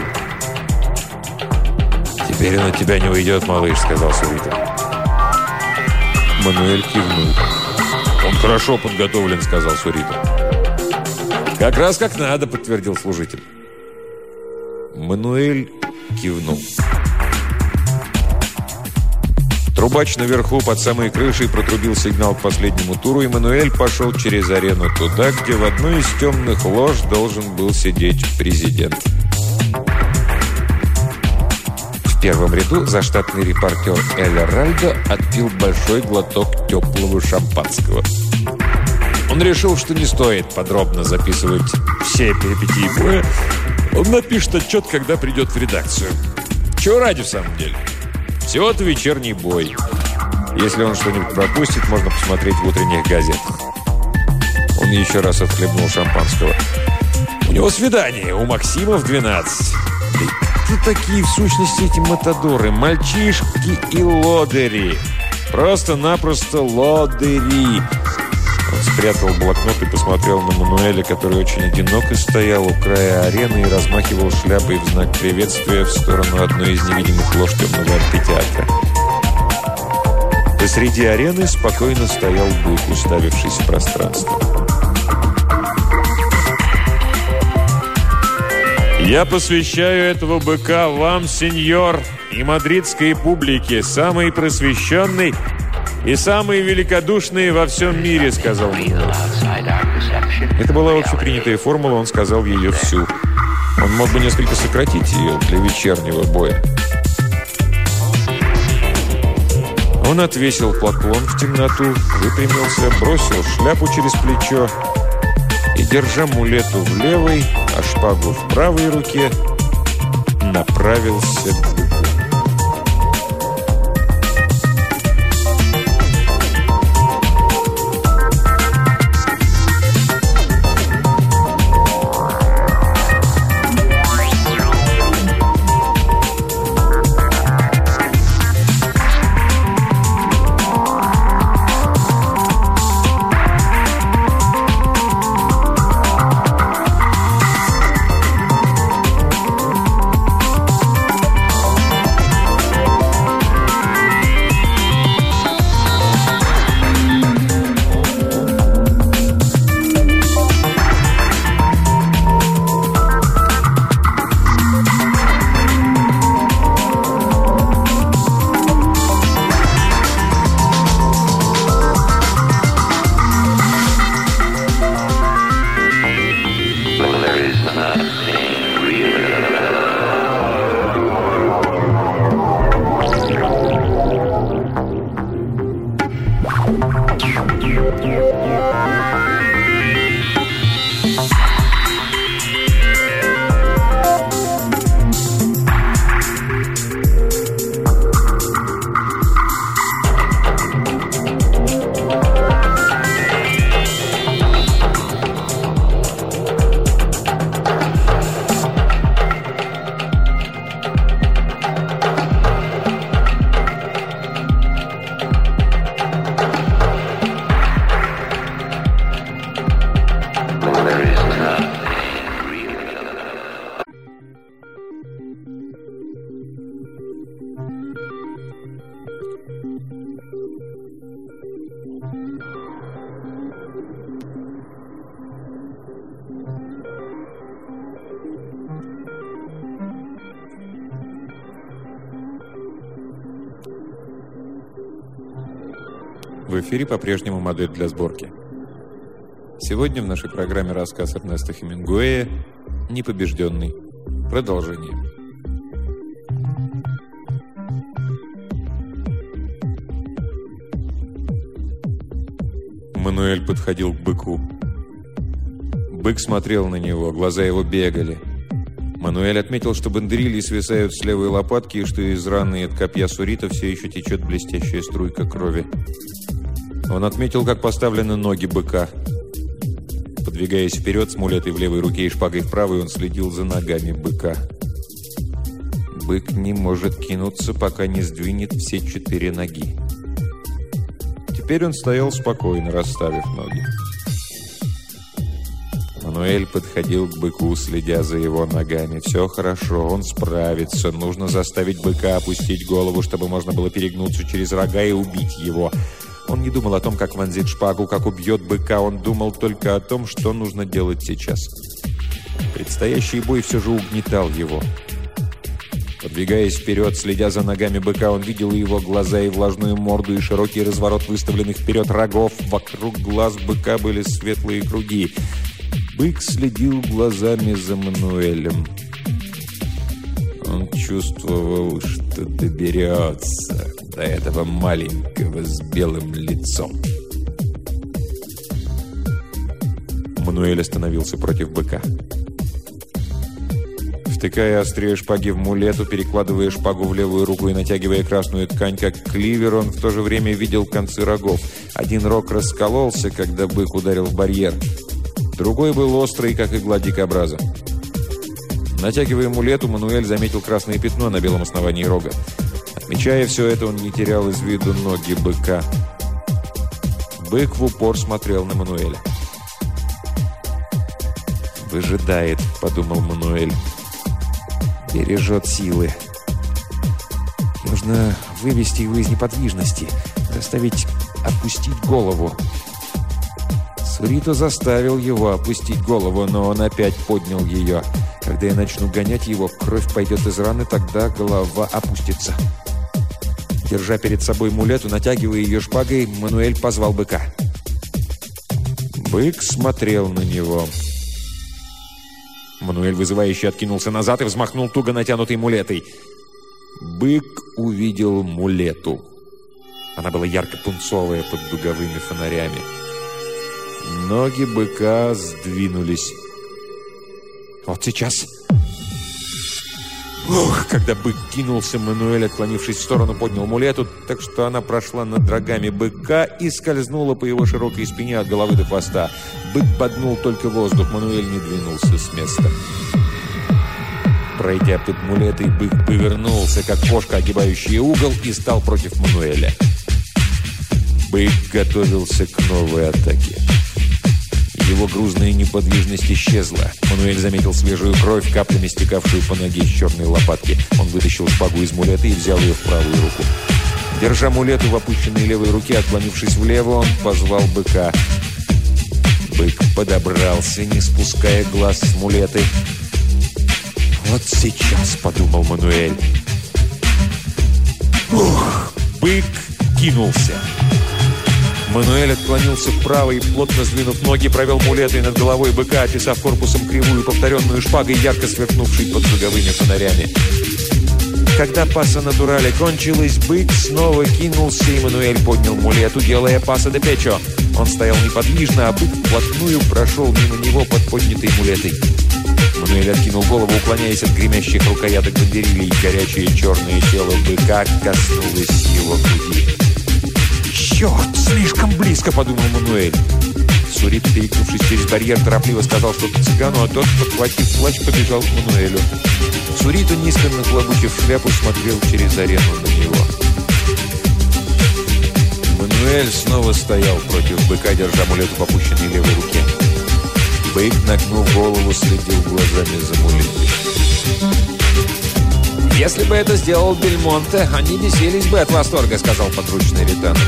[SPEAKER 1] «Теперь он от тебя не уйдет, малыш», — сказал Сурита. Мануэль кивнул. «Он хорошо подготовлен», — сказал Сурита. «Как раз как надо», — подтвердил служитель. Мануэль кивнул. Трубач наверху под самой крышей протрубил сигнал к последнему туру, и Мануэль пошел через арену туда, где в одной из темных лож должен был сидеть президент. В первом ряду заштатный репортер Эль Ральдо отпил большой глоток теплого шампанского. Он решил, что не стоит подробно записывать все перипетии боя. Он напишет отчет, когда придет в редакцию. Чего ради в самом деле? Всего-то вечерний бой. Если он что-нибудь пропустит, можно посмотреть в утренних газетах. Он еще раз отхлебнул шампанского. У него свидание у Максима в 12. Да и кто такие в сущности эти матадоры? Мальчишки и лодыри. Просто-напросто лодыри. Он спрятал блокнот и посмотрел на Мануэля, который очень одиноко стоял у края арены и размахивал шляпой в знак приветствия в сторону одной из невидимых лож темного амфитеатра. Посреди арены спокойно стоял бык, уставившись в пространство. «Я посвящаю этого быка вам, сеньор, и мадридской публике, самой просвещенной и самые великодушные во всем мире», — сказал Мануэль. Это была общепринятая формула, он сказал ее всю. Он мог бы несколько сократить ее для вечернего боя. Он отвесил поклон в темноту, выпрямился, бросил шляпу через плечо и, держа мулету в левой, а шпагу в правой руке, направился к быку. В эфире по-прежнему модель для сборки. Сегодня в нашей программе рассказ Эрнеста Хемингуэя «Непобежденный». Продолжение. Мануэль подходил к быку. Бык смотрел на него, глаза его бегали. Мануэль отметил, что бандерильи свисают с левой лопатки и что из раны от копья Сурита все еще течет блестящая струйка крови. Он отметил, как поставлены ноги быка. Подвигаясь вперед с мулетой в левой руке и шпагой в правой, он следил за ногами быка. Бык не может кинуться, пока не сдвинет все 4 ноги. Теперь он стоял спокойно, расставив ноги. Мануэль подходил к быку, следя за его ногами. Все хорошо, он справится. Нужно заставить быка опустить голову, чтобы можно было перегнуться через рога и убить его. Он не думал о том, как вонзит шпагу, как убьет быка. Он думал только о том, что нужно делать сейчас. Предстоящий бой все же угнетал его. Подвигаясь вперед, следя за ногами быка, он видел его глаза и влажную морду, и широкий разворот выставленных вперед рогов. Вокруг глаз быка были светлые круги. Бык следил глазами за Мануэлем. Он чувствовал, что доберется до этого маленького с белым лицом. Мануэль остановился против быка. Втыкая острие шпаги в мулету, перекладывая шпагу в левую руку и натягивая красную ткань, как кливер, он в то же время видел концы рогов. Один рог раскололся, когда бык ударил в барьер. Другой был острый, как игла дикобраза. Натягивая мулету, Мануэль заметил красное пятно на белом основании рога. Отмечая все это, он не терял из виду ноги быка. Бык в упор смотрел на Мануэля. «Выжидает», — подумал Мануэль. «Бережет силы. Нужно вывести его из неподвижности, заставить опустить голову». Сурито заставил его опустить голову, но он опять поднял ее. Когда я начну гонять его, кровь пойдет из раны, тогда голова опустится. Держа перед собой мулету, натягивая ее шпагой, Мануэль позвал быка. Бык смотрел на него. Мануэль вызывающе откинулся назад и взмахнул туго натянутой мулетой. Бык увидел мулету. Она была ярко-пунцовая под дуговыми фонарями. Ноги быка сдвинулись. Вот сейчас. Ух, когда бык кинулся, Мануэль, отклонившись в сторону, поднял мулету, так что она прошла над рогами быка и скользнула по его широкой спине от головы до хвоста. Бык боднул только воздух, Мануэль не двинулся с места. Пройдя под мулетой, бык повернулся, как кошка, огибающая угол, и стал против Мануэля. Бык готовился к новой атаке. Его грузная неподвижность исчезла. Мануэль заметил свежую кровь, каплями стекавшую по ноге с черной лопатки. Он вытащил шпагу из мулета и взял ее в правую руку. Держа мулету в опущенной левой руке, отклонившись влево, он позвал быка. Бык подобрался, не спуская глаз с мулеты. «Вот сейчас», — подумал Мануэль. Ух! Бык кинулся. Мануэль отклонился вправо и, плотно сдвинув ноги, провел мулетой над головой быка, описав корпусом кривую, повторенную шпагой, ярко сверкнувшей под дуговыми фонарями. Когда паса натурале кончилась, бык снова кинулся, и Мануэль поднял мулету, делая паса де печо. Он стоял неподвижно, а бык вплотную прошел мимо него под поднятой мулетой. Мануэль откинул голову, уклоняясь от гремящих рукояток бандерилей. Горячее черное тело быка коснулось его груди. «Черт, слишком близко», — подумал Мануэль. Сурито, перекнувшись через барьер, торопливо сказал что-то цыгану, а тот, подхватив плащ, побежал к Мануэлю. Сурито, низко нахлобучив шляпу, смотрел через арену на него. Мануэль снова стоял против быка, держа мулету в опущенной левой руке. Бык, нагнув голову, следил глазами за мулетой. «Если бы это сделал Бельмонте, они бесились бы от восторга», — сказал подручный Ритано.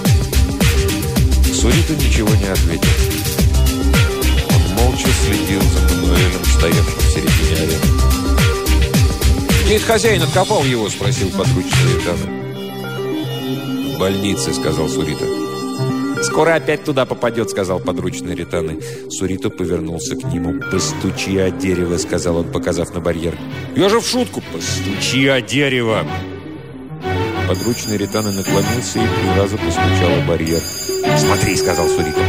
[SPEAKER 1] Сурито ничего не ответил. Он молча следил за Мануэлем, стоявшим в середине арены. «Где хозяин откопал его?» — спросил подручный Ритано. «В больнице», — сказал Сурито. «Скоро опять туда попадет», — сказал подручный Ритано. Сурито повернулся к нему. «Постучи о дерево», — сказал он, показав на барьер. «Я же в шутку!» «Постучи о дерево!» Подручный Ритано наклонился и 3 раза постучал о барьер. «Смотри», — сказал Сурито.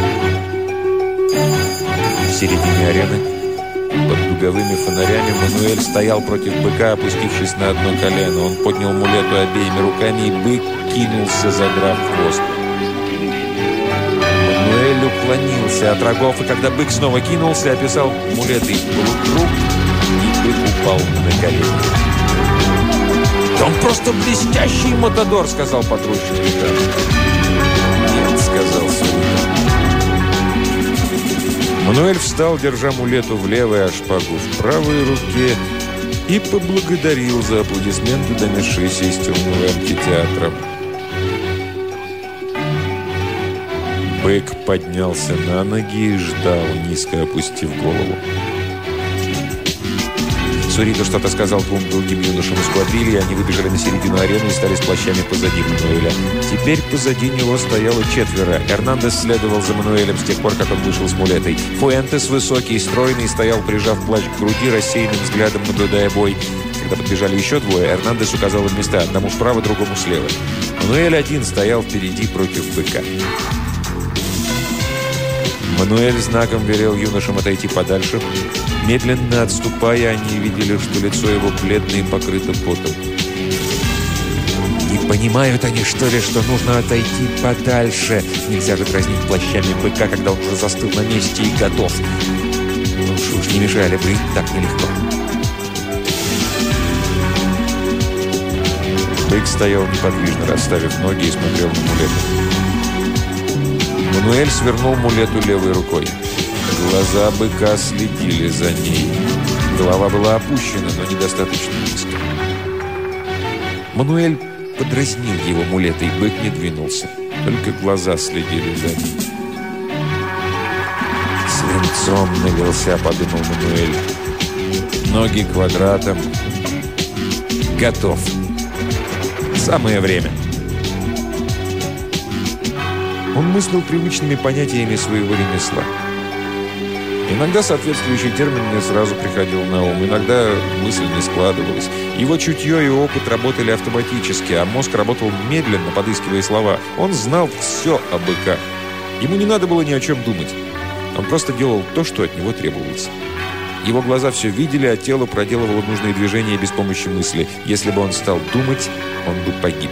[SPEAKER 1] В середине арены, под дуговыми фонарями, Мануэль стоял против быка, опустившись на одно колено. Он поднял мулету обеими руками, и бык кинулся, задрав хвост. Мануэль уклонился от рогов, и когда бык снова кинулся, описал мулетой полукруг, и бык упал на колени. «Да он просто блестящий матадор», — сказал подручный капитан. «Нет», — сказал Суридо. Мануэль встал, держа мулету в левой, а шпагу в правой руке, и поблагодарил за аплодисменты, донесшиеся из темного амфитеатра. Бык поднялся на ноги и ждал, низко опустив голову. Суридо что-то сказал двум другим юношам из квадрильи, они выбежали на середину арены и стали с плащами позади Мануэля. Теперь позади него стояло 4. Эрнандес следовал за Мануэлем с тех пор, как он вышел с мулетой. Фуэнтес, высокий и стройный, стоял, прижав плащ к груди, рассеянным взглядом наблюдая бой. Когда подбежали еще 2, Эрнандес указал им места, одному справа, другому слева. Мануэль один стоял впереди против быка. Мануэль знаком велел юношам отойти подальше. Медленно отступая, они видели, что лицо его бледное и покрыто потом. «Не понимают они, что ли, что нужно отойти подальше? Нельзя же дразнить плащами быка, когда он уже застыл на месте и готов. Ну уж не мешали бы, так нелегко». Бык стоял неподвижно, расставив ноги и смотрел на мулету. Мануэль свернул мулету левой рукой. Глаза быка следили за ней. Голова была опущена, но недостаточно низко. Мануэль подразнил его мулетой, бык не двинулся. Только глаза следили за ним. «Свинцом налился», — подумал Мануэль. «Ноги квадратом. Готов. Самое время». Он мыслил привычными понятиями своего ремесла. Иногда соответствующий термин не сразу приходил на ум, иногда мысль не складывалась. Его чутье и опыт работали автоматически, а мозг работал медленно, подыскивая слова. Он знал все о быках. Ему не надо было ни о чем думать. Он просто делал то, что от него требовалось. Его глаза все видели, а тело проделывало нужные движения без помощи мысли. Если бы он стал думать, он бы погиб.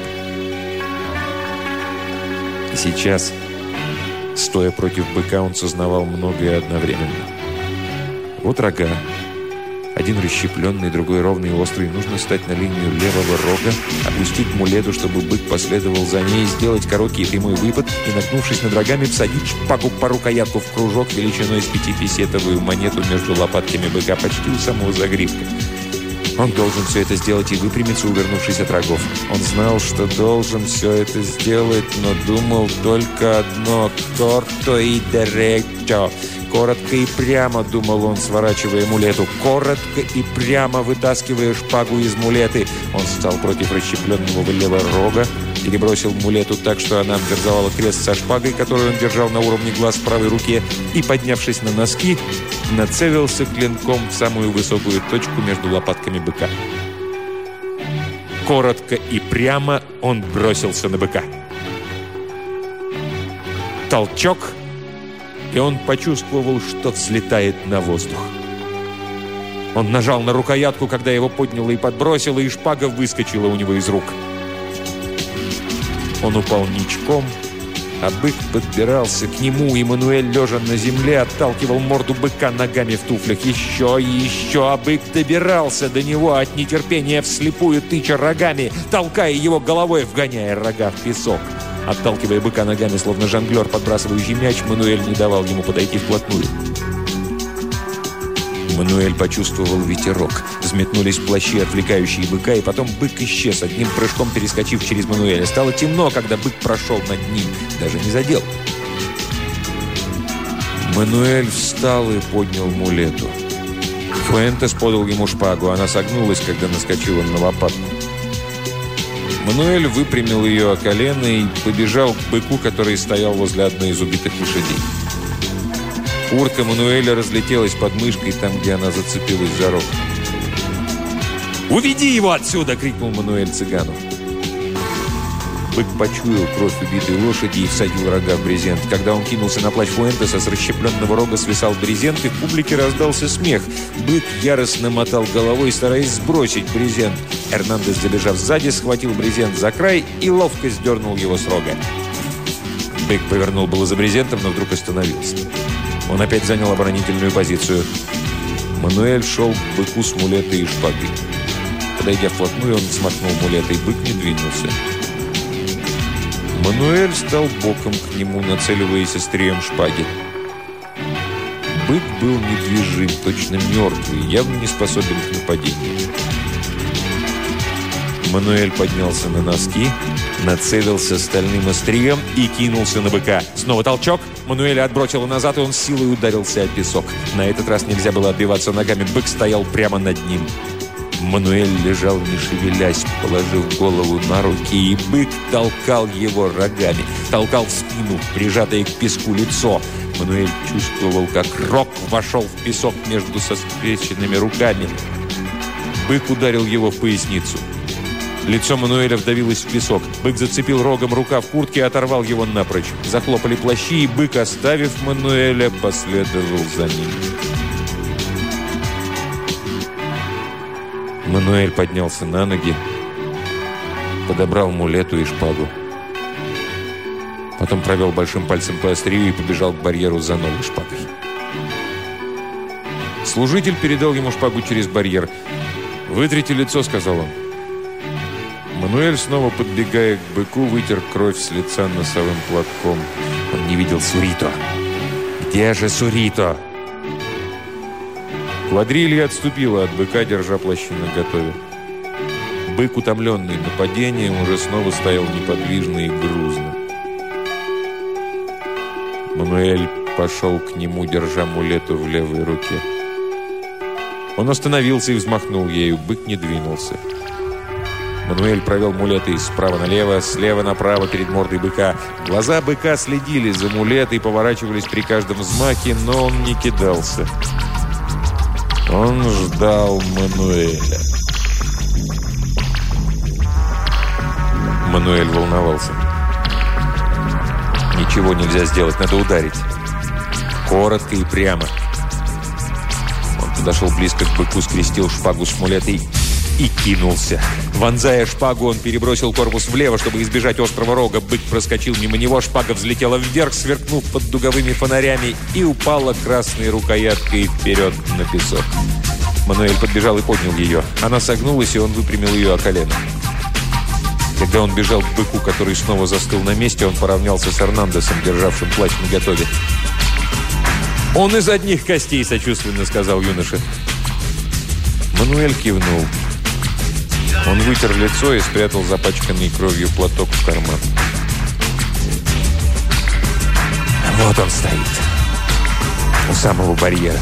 [SPEAKER 1] И сейчас, стоя против быка, он сознавал многое одновременно. Вот рога. Один расщепленный, другой ровный и острый. Нужно стать на линию левого рога, опустить мулету, чтобы бык последовал за ней, сделать короткий и прямой выпад и, наткнувшись над рогами, всадить шпагу по рукоятку в кружок величиной с 5-песетовую монету между лопатками быка, почти у самого загривка. Он должен все это сделать и выпрямиться, увернувшись от рогов. Он знал, что должен все это сделать, но думал только одно – «корто и деречо». Коротко и прямо, думал он, сворачивая мулету. Коротко и прямо вытаскивая шпагу из мулеты. Он встал против расщепленного левого рога, перебросил мулету так, что она образовала крест со шпагой, которую он держал на уровне глаз в правой руке, и, поднявшись на носки, нацелился клинком в самую высокую точку между лопатками быка. Коротко и прямо он бросился на быка. Толчок, и он почувствовал, что взлетает на воздух. Он нажал на рукоятку, когда его подняло и подбросило, и шпага выскочила у него из рук. Он упал ничком, а бык подбирался к нему, и Мануэль, лежа на земле, отталкивал морду быка ногами в туфлях. Еще и еще, а бык добирался до него от нетерпения, вслепую тыча рогами, толкая его головой, вгоняя рога в песок. Отталкивая быка ногами, словно жонглер, подбрасывающий мяч, Мануэль не давал ему подойти вплотную. Мануэль почувствовал ветерок. Взметнулись плащи, отвлекающие быка, и потом бык исчез, одним прыжком перескочив через Мануэля. Стало темно, когда бык прошел над ним, даже не задел. Мануэль встал и поднял мулету. Фуэнтес подал ему шпагу. Она согнулась, когда наскочила на лопатку. Мануэль выпрямил ее о колено и побежал к быку, который стоял возле одной из убитых лошадей. Куртка Мануэля разлетелась под мышкой там, где она зацепилась за рог. «Уведи его отсюда!» — крикнул Мануэль цыгану. Бык почуял кровь убитой лошади и всадил рога в брезент. Когда он кинулся на плащ Фуэнтеса, с расщепленного рога свисал брезент, и в публике раздался смех. Бык яростно мотал головой, стараясь сбросить брезент. Эрнандес, забежав сзади, схватил брезент за край и ловко сдернул его с рога. Бык повернул было за брезентом, но вдруг остановился. Он опять занял оборонительную позицию. Мануэль шел к быку с мулетой и шпагой. Подойдя вплотную, он взмахнул мулетой, бык не двинулся. Мануэль стал боком к нему, нацеливаясь острием шпаги. Бык был недвижим, точно мертвый, явно не способен к нападению. Мануэль поднялся на носки, нацелился стальным острием и кинулся на быка. Снова толчок. Мануэля отбросило назад, и он силой ударился о песок. На этот раз нельзя было отбиваться ногами. Бык стоял прямо над ним. Мануэль лежал, не шевелясь, положив голову на руки, и бык толкал его рогами. Толкал в спину, прижатое к песку лицо. Мануэль чувствовал, как рог вошел в песок между скрещенными руками. Бык ударил его в поясницу. Лицо Мануэля вдавилось в песок. Бык зацепил рогом рукав куртки и оторвал его напрочь. Захлопали плащи, и бык, оставив Мануэля, последовал за ним. Мануэль поднялся на ноги, подобрал мулету и шпагу. Потом провел большим пальцем по острию и побежал к барьеру за новой шпагой. Служитель передал ему шпагу через барьер. «Вытрите лицо», — сказал он. Мануэль, снова подбегая к быку, вытер кровь с лица носовым платком. Он не видел Сурито. «Где же Сурито?» Квадрилья отступила от быка, держа плащи наготове. Бык, утомленный нападением, уже снова стоял неподвижно и грузно. Мануэль пошел к нему, держа мулету в левой руке. Он остановился и взмахнул ею. Бык не двинулся. Мануэль провел мулетой справа налево, слева направо перед мордой быка. Глаза быка следили за мулетой, поворачивались при каждом взмахе, но он не кидался. Он ждал Мануэля. Мануэль волновался. Ничего нельзя сделать, надо ударить. Коротко и прямо. Он подошел близко к быку, скрестил шпагу с мулетой и кинулся. Вонзая шпагу, он перебросил корпус влево, чтобы избежать острого рога. Бык проскочил мимо него, шпага взлетела вверх, сверкнув под дуговыми фонарями, и упала красной рукояткой вперед на песок. Мануэль подбежал и поднял ее. Она согнулась, и он выпрямил ее о колено. Когда он бежал к быку, который снова застыл на месте, он поравнялся с Эрнандесом, державшим плащ наготове. «Он из одних костей», — сочувственно сказал юноша. Мануэль кивнул. Он вытер лицо и спрятал запачканный кровью платок в карман. Вот он стоит. У самого барьера.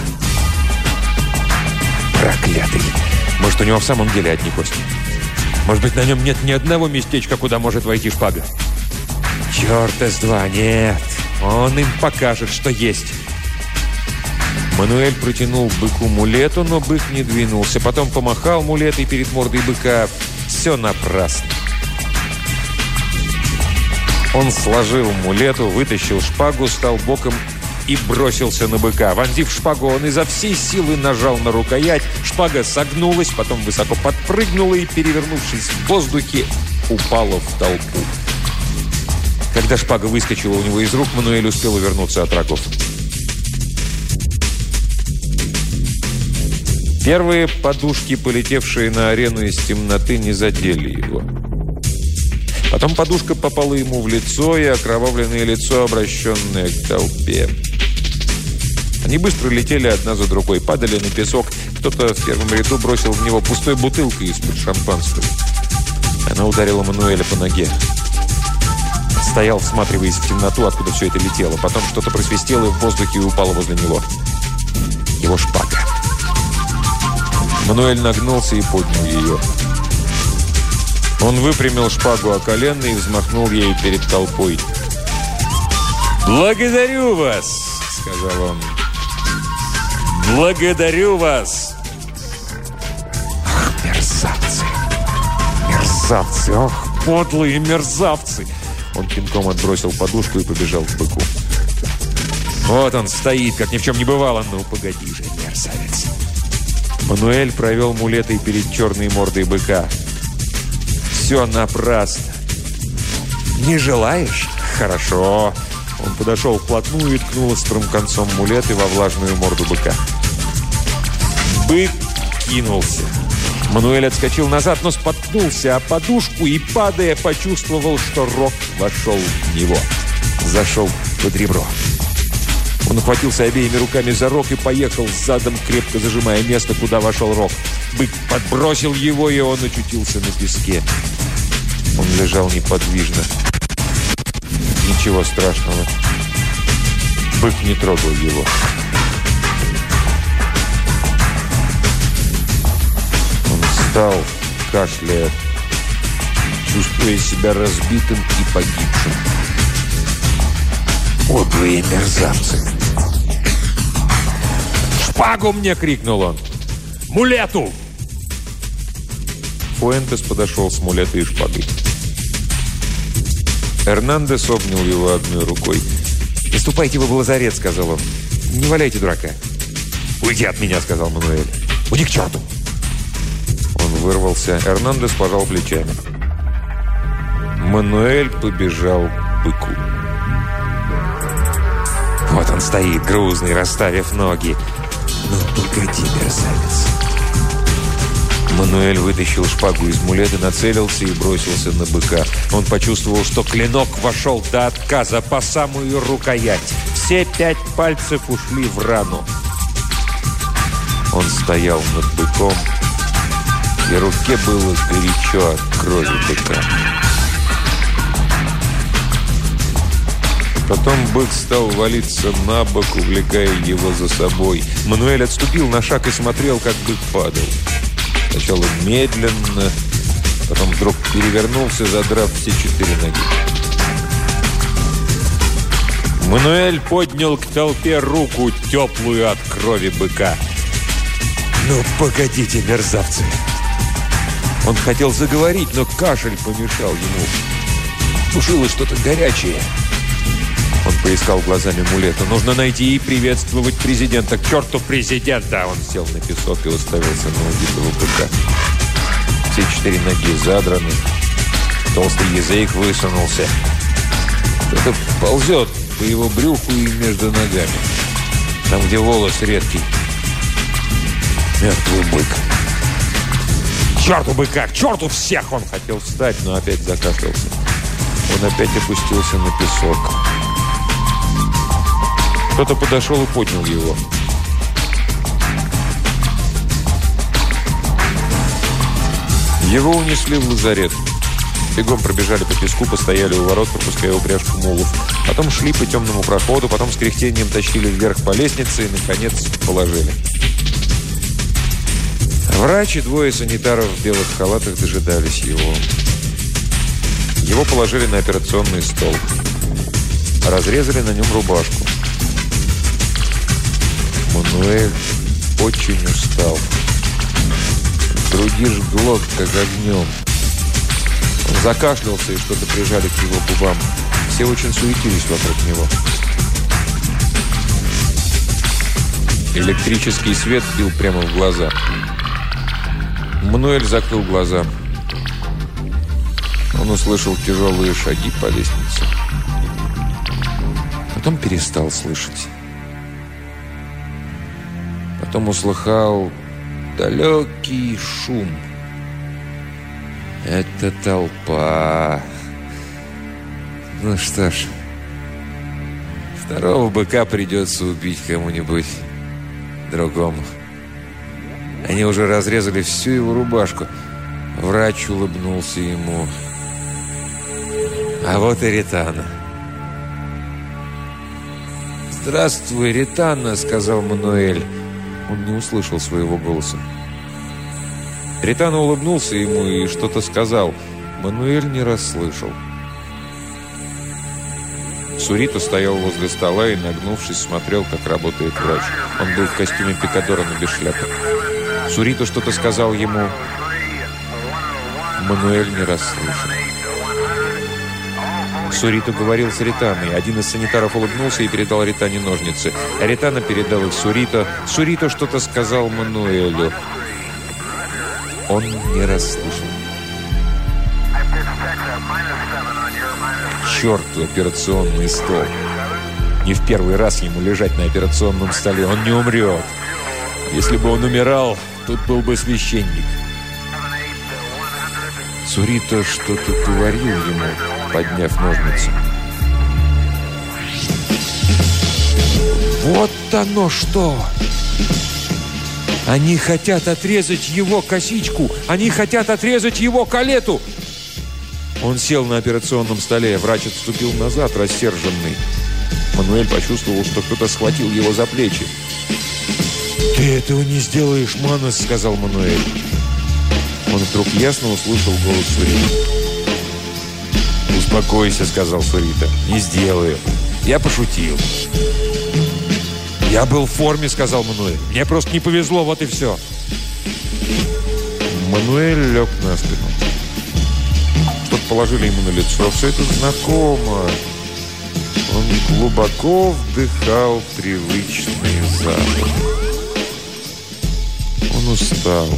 [SPEAKER 1] Проклятый. Может, у него в самом деле одни кости? Может быть, на нем нет ни одного местечка, куда может войти шпага? Черт с два, нет. Он им покажет, что есть. Мануэль протянул быку мулету, но бык не двинулся. Потом помахал мулетой перед мордой быка. Все напрасно. Он сложил мулету, вытащил шпагу, стал боком и бросился на быка. Вонзив шпагу, он изо всей силы нажал на рукоять. Шпага согнулась, потом высоко подпрыгнула и, перевернувшись в воздухе, упала в толпу. Когда шпага выскочила у него из рук, Мануэль успел увернуться от рогов. Первые подушки, полетевшие на арену из темноты, не задели его. Потом подушка попала ему в лицо, и окровавленное лицо, обращенное к толпе. Они быстро летели одна за другой, падали на песок. Кто-то в первом ряду бросил в него пустой бутылкой из-под шампанского. Она ударила Мануэля по ноге. Стоял, всматриваясь в темноту, откуда все это летело. Потом что-то просвистело в воздухе и упало возле него. Его шпага. Мануэль нагнулся и поднял ее. Он выпрямил шпагу о колено и взмахнул ею перед толпой. «Благодарю вас!» — сказал он. «Благодарю вас!» «Ах, мерзавцы! Мерзавцы! Ах, подлые мерзавцы!» Он пинком отбросил подушку и побежал к быку. «Вот он стоит, как ни в чем не бывало. Ну, погоди же, мерзавец!» Мануэль провел мулетой перед черной мордой быка. «Все напрасно!» «Не желаешь? Хорошо!» Он подошел вплотную и ткнул острым концом мулеты во влажную морду быка. Бык кинулся.
[SPEAKER 2] Мануэль отскочил назад, но споткнулся о подушку и, падая, почувствовал, что Рок вошел в него. Зашел под ребро. Он ухватился обеими руками за Рог и поехал задом, крепко зажимая место, куда вошел Рог. Бык подбросил его, и он очутился на песке. Он лежал неподвижно. Ничего страшного. Бык не трогал его. Он встал, кашляя, чувствуя себя разбитым и погибшим. Подлые мерзавцы! «Шпагу мне!» — крикнул он. «Мулету!» Фуэнтес подошел с мулетой и шпагой. Эрнандес обнял его одной рукой. «Не ступайте вы в лазарет», — сказал он. «Не валяйте дурака». «Уйди от меня», — сказал Мануэль. «Уйди к черту!» Он вырвался. Эрнандес пожал плечами. Мануэль побежал к быку. Вот он стоит, грузный, расставив ноги. «Ну, погоди, мерзавец!» Мануэль вытащил шпагу из мулета, нацелился и бросился на быка. Он почувствовал, что клинок вошел до отказа по самую рукоять. Все 5 пальцев ушли в рану. Он стоял над быком, и руке было горячо от крови быка. Потом бык стал валиться на бок, увлекая его за собой. Мануэль отступил на шаг и смотрел, как бык падал. Сначала медленно, потом вдруг перевернулся, задрав все 4 ноги. Мануэль поднял к толпе руку, теплую от крови быка. «Ну, погодите, мерзавцы!» Он хотел заговорить, но кашель помешал ему. Тушило что-то горячее. Он поискал глазами мулета. Нужно найти и приветствовать президента. К черту президента! Он сел на песок и уставился на убитого быка. Все 4 ноги задраны. Толстый язык высунулся. Кто-то ползет по его брюху и между ногами. Там, где волос редкий. Мертвый бык. К черту быка! К черту всех! Он хотел встать, но опять закашлялся. Он опять опустился на песок. Кто-то подошел и поднял его. Его унесли в лазарет. Бегом пробежали по песку, постояли у ворот, пропуская упряжку мулов. Потом шли по темному проходу, потом с кряхтением тащили вверх по лестнице и, наконец, положили. Врач и 2 санитаров в белых халатах дожидались его. Его положили на операционный стол. Разрезали на нем рубашку. Мануэль очень устал. В груди жгло, как огнем. Он закашлялся, и что-то прижали к его губам. Все очень суетились вокруг него. Электрический свет бил прямо в глаза. Мануэль закрыл глаза. Он услышал тяжелые шаги по лестнице. Потом перестал слышать. Потом услыхал далекий шум. Это толпа. Ну что ж, второго быка придется убить кому-нибудь другому. Они уже разрезали всю его рубашку. Врач улыбнулся ему. А вот и Ритана. «Здравствуй, Ритана», — сказал Мануэль. Он не услышал своего голоса. Ритана улыбнулся ему и что-то сказал. Мануэль не расслышал. Сурито стоял возле стола и, нагнувшись, смотрел, как работает врач. Он был в костюме пикадора, но без шляпы. Сурито что-то сказал ему. Мануэль не расслышал. Сурито говорил с Ританой. Один из санитаров улыбнулся и передал Ритане ножницы. Ритана передал их Сурито. Сурито что-то сказал Мануэлю. Он не расслышал. К черту операционный стол. Не в первый раз ему лежать на операционном столе. Он не умрет. Если бы он умирал, тут был бы священник.
[SPEAKER 1] Сурито что-то говорил ему, подняв ножницы. «Вот оно что! Они хотят отрезать его косичку! Они хотят отрезать его калету!» Он сел на операционном столе. Врач отступил назад, рассерженный. Мануэль почувствовал, что кто-то схватил его за плечи. «Ты этого не сделаешь, Манос», — сказал Мануэль. Он вдруг ясно услышал голос Сурита. «Успокойся», — сказал Сурита. «Не сделаю. Я пошутил». «Я был в форме», — сказал Мануэль. «Мне просто не повезло, вот и все». Мануэль лег на спину. Что-то положили ему на лицо. Все это знакомо. Он глубоко вдыхал привычный запах. Он устал.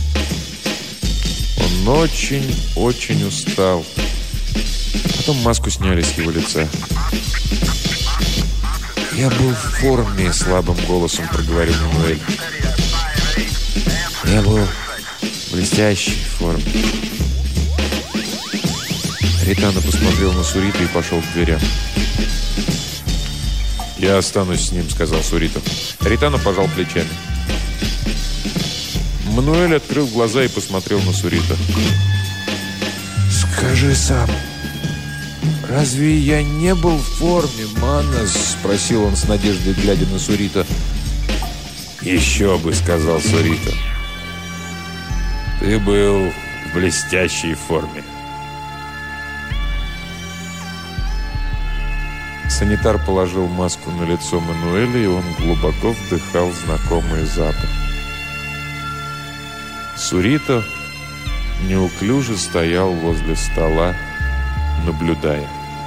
[SPEAKER 1] Он очень устал. Потом маску сняли с его лица. «Я был в форме», — слабым голосом проговорил Мануэль. «Я был в блестящей форме». Ритано посмотрел на Сурита и пошел к дверям. «Я останусь с ним», — сказал Сурита. Ритано пожал плечами. Мануэль открыл глаза и посмотрел на Сурита. «Скажи сам, разве я не был в форме, Манос?» — спросил он с надеждой, глядя на Сурита. «Еще бы», — сказал Сурита. «Ты был в блестящей форме». Санитар положил маску на лицо Мануэля, и он глубоко вдыхал знакомый запах. Сурита неуклюже стоял возле стола, наблюдая.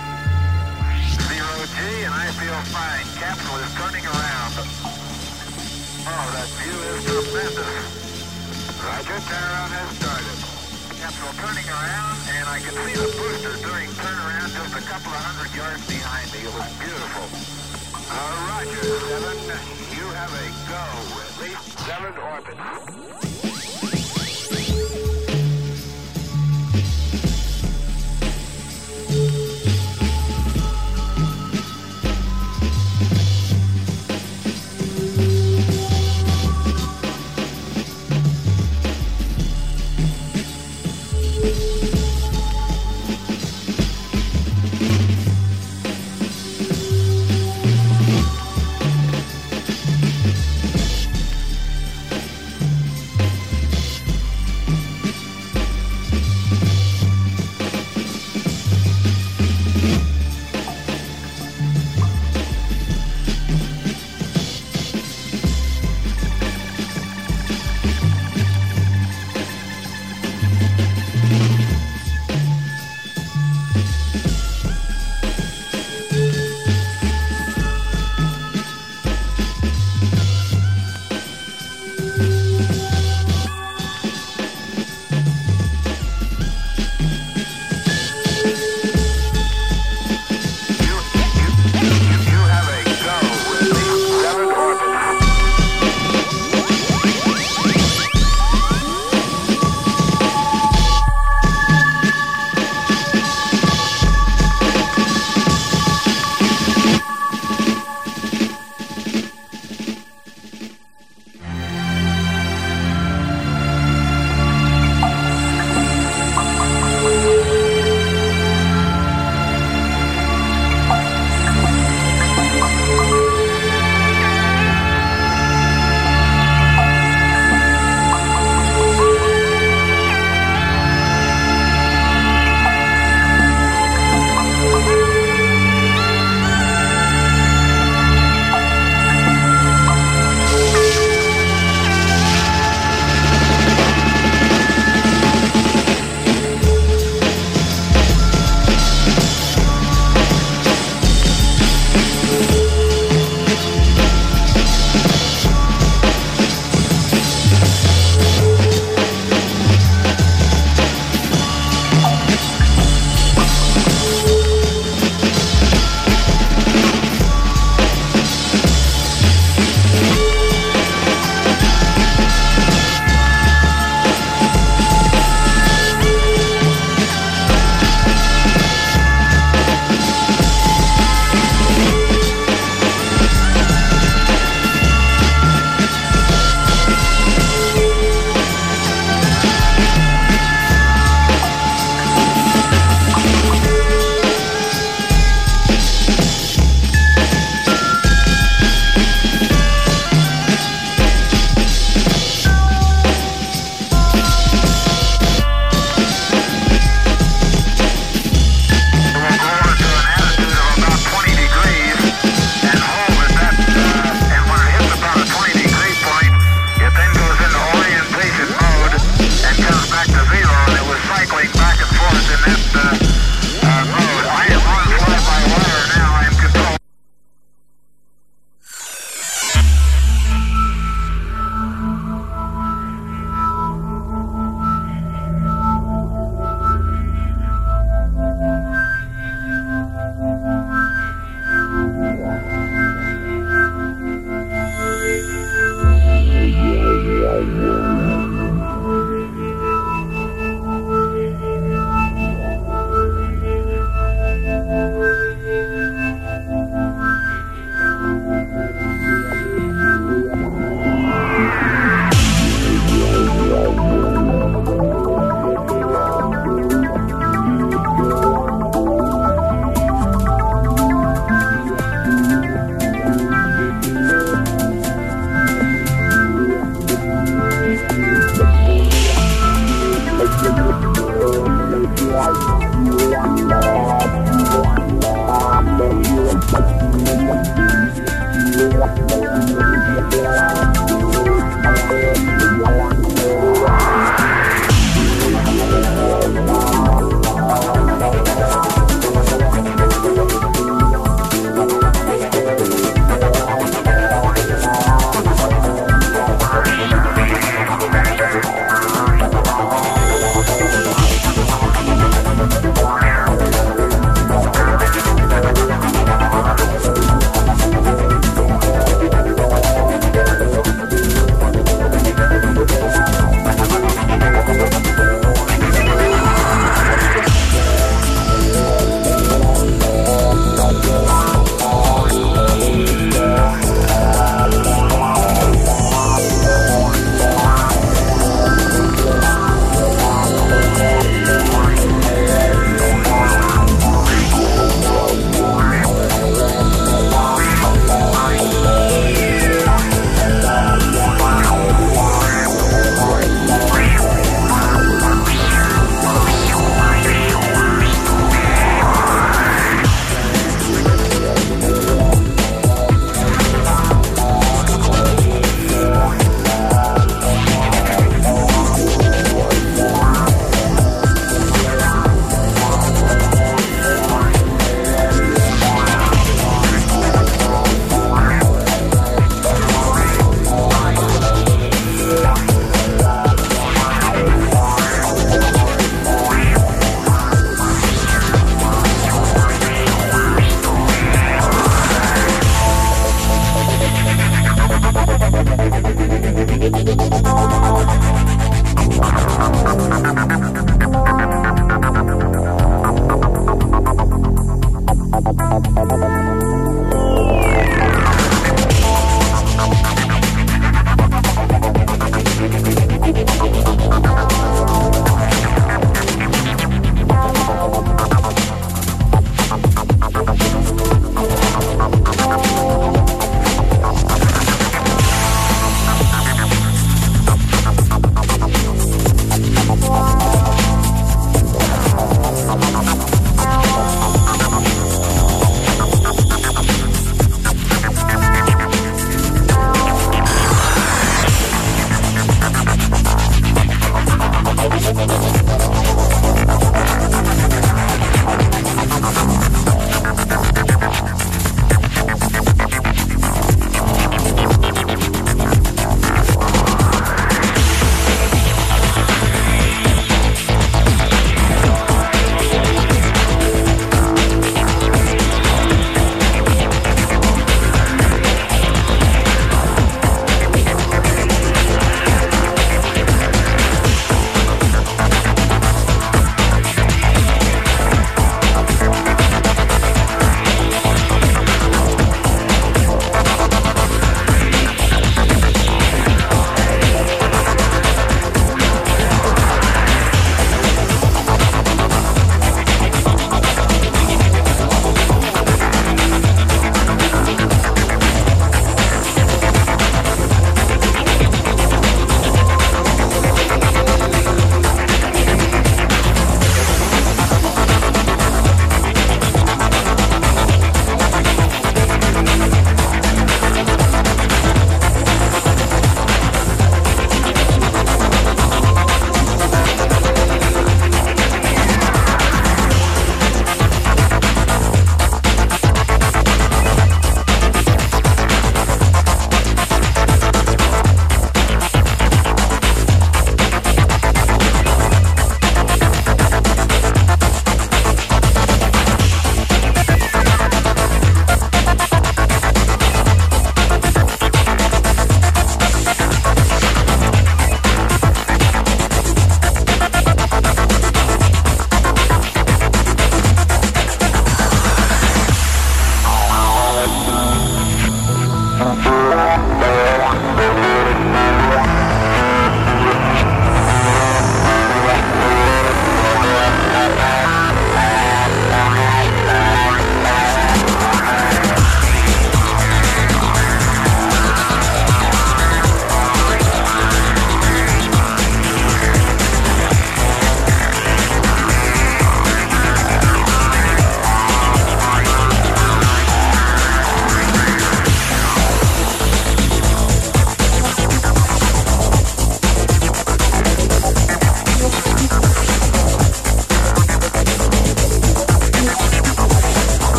[SPEAKER 3] Turning around, and I could see the booster doing turnaround just a couple of hundred yards behind me. It was beautiful. Roger, 7. You have a go. At least 7 orbits.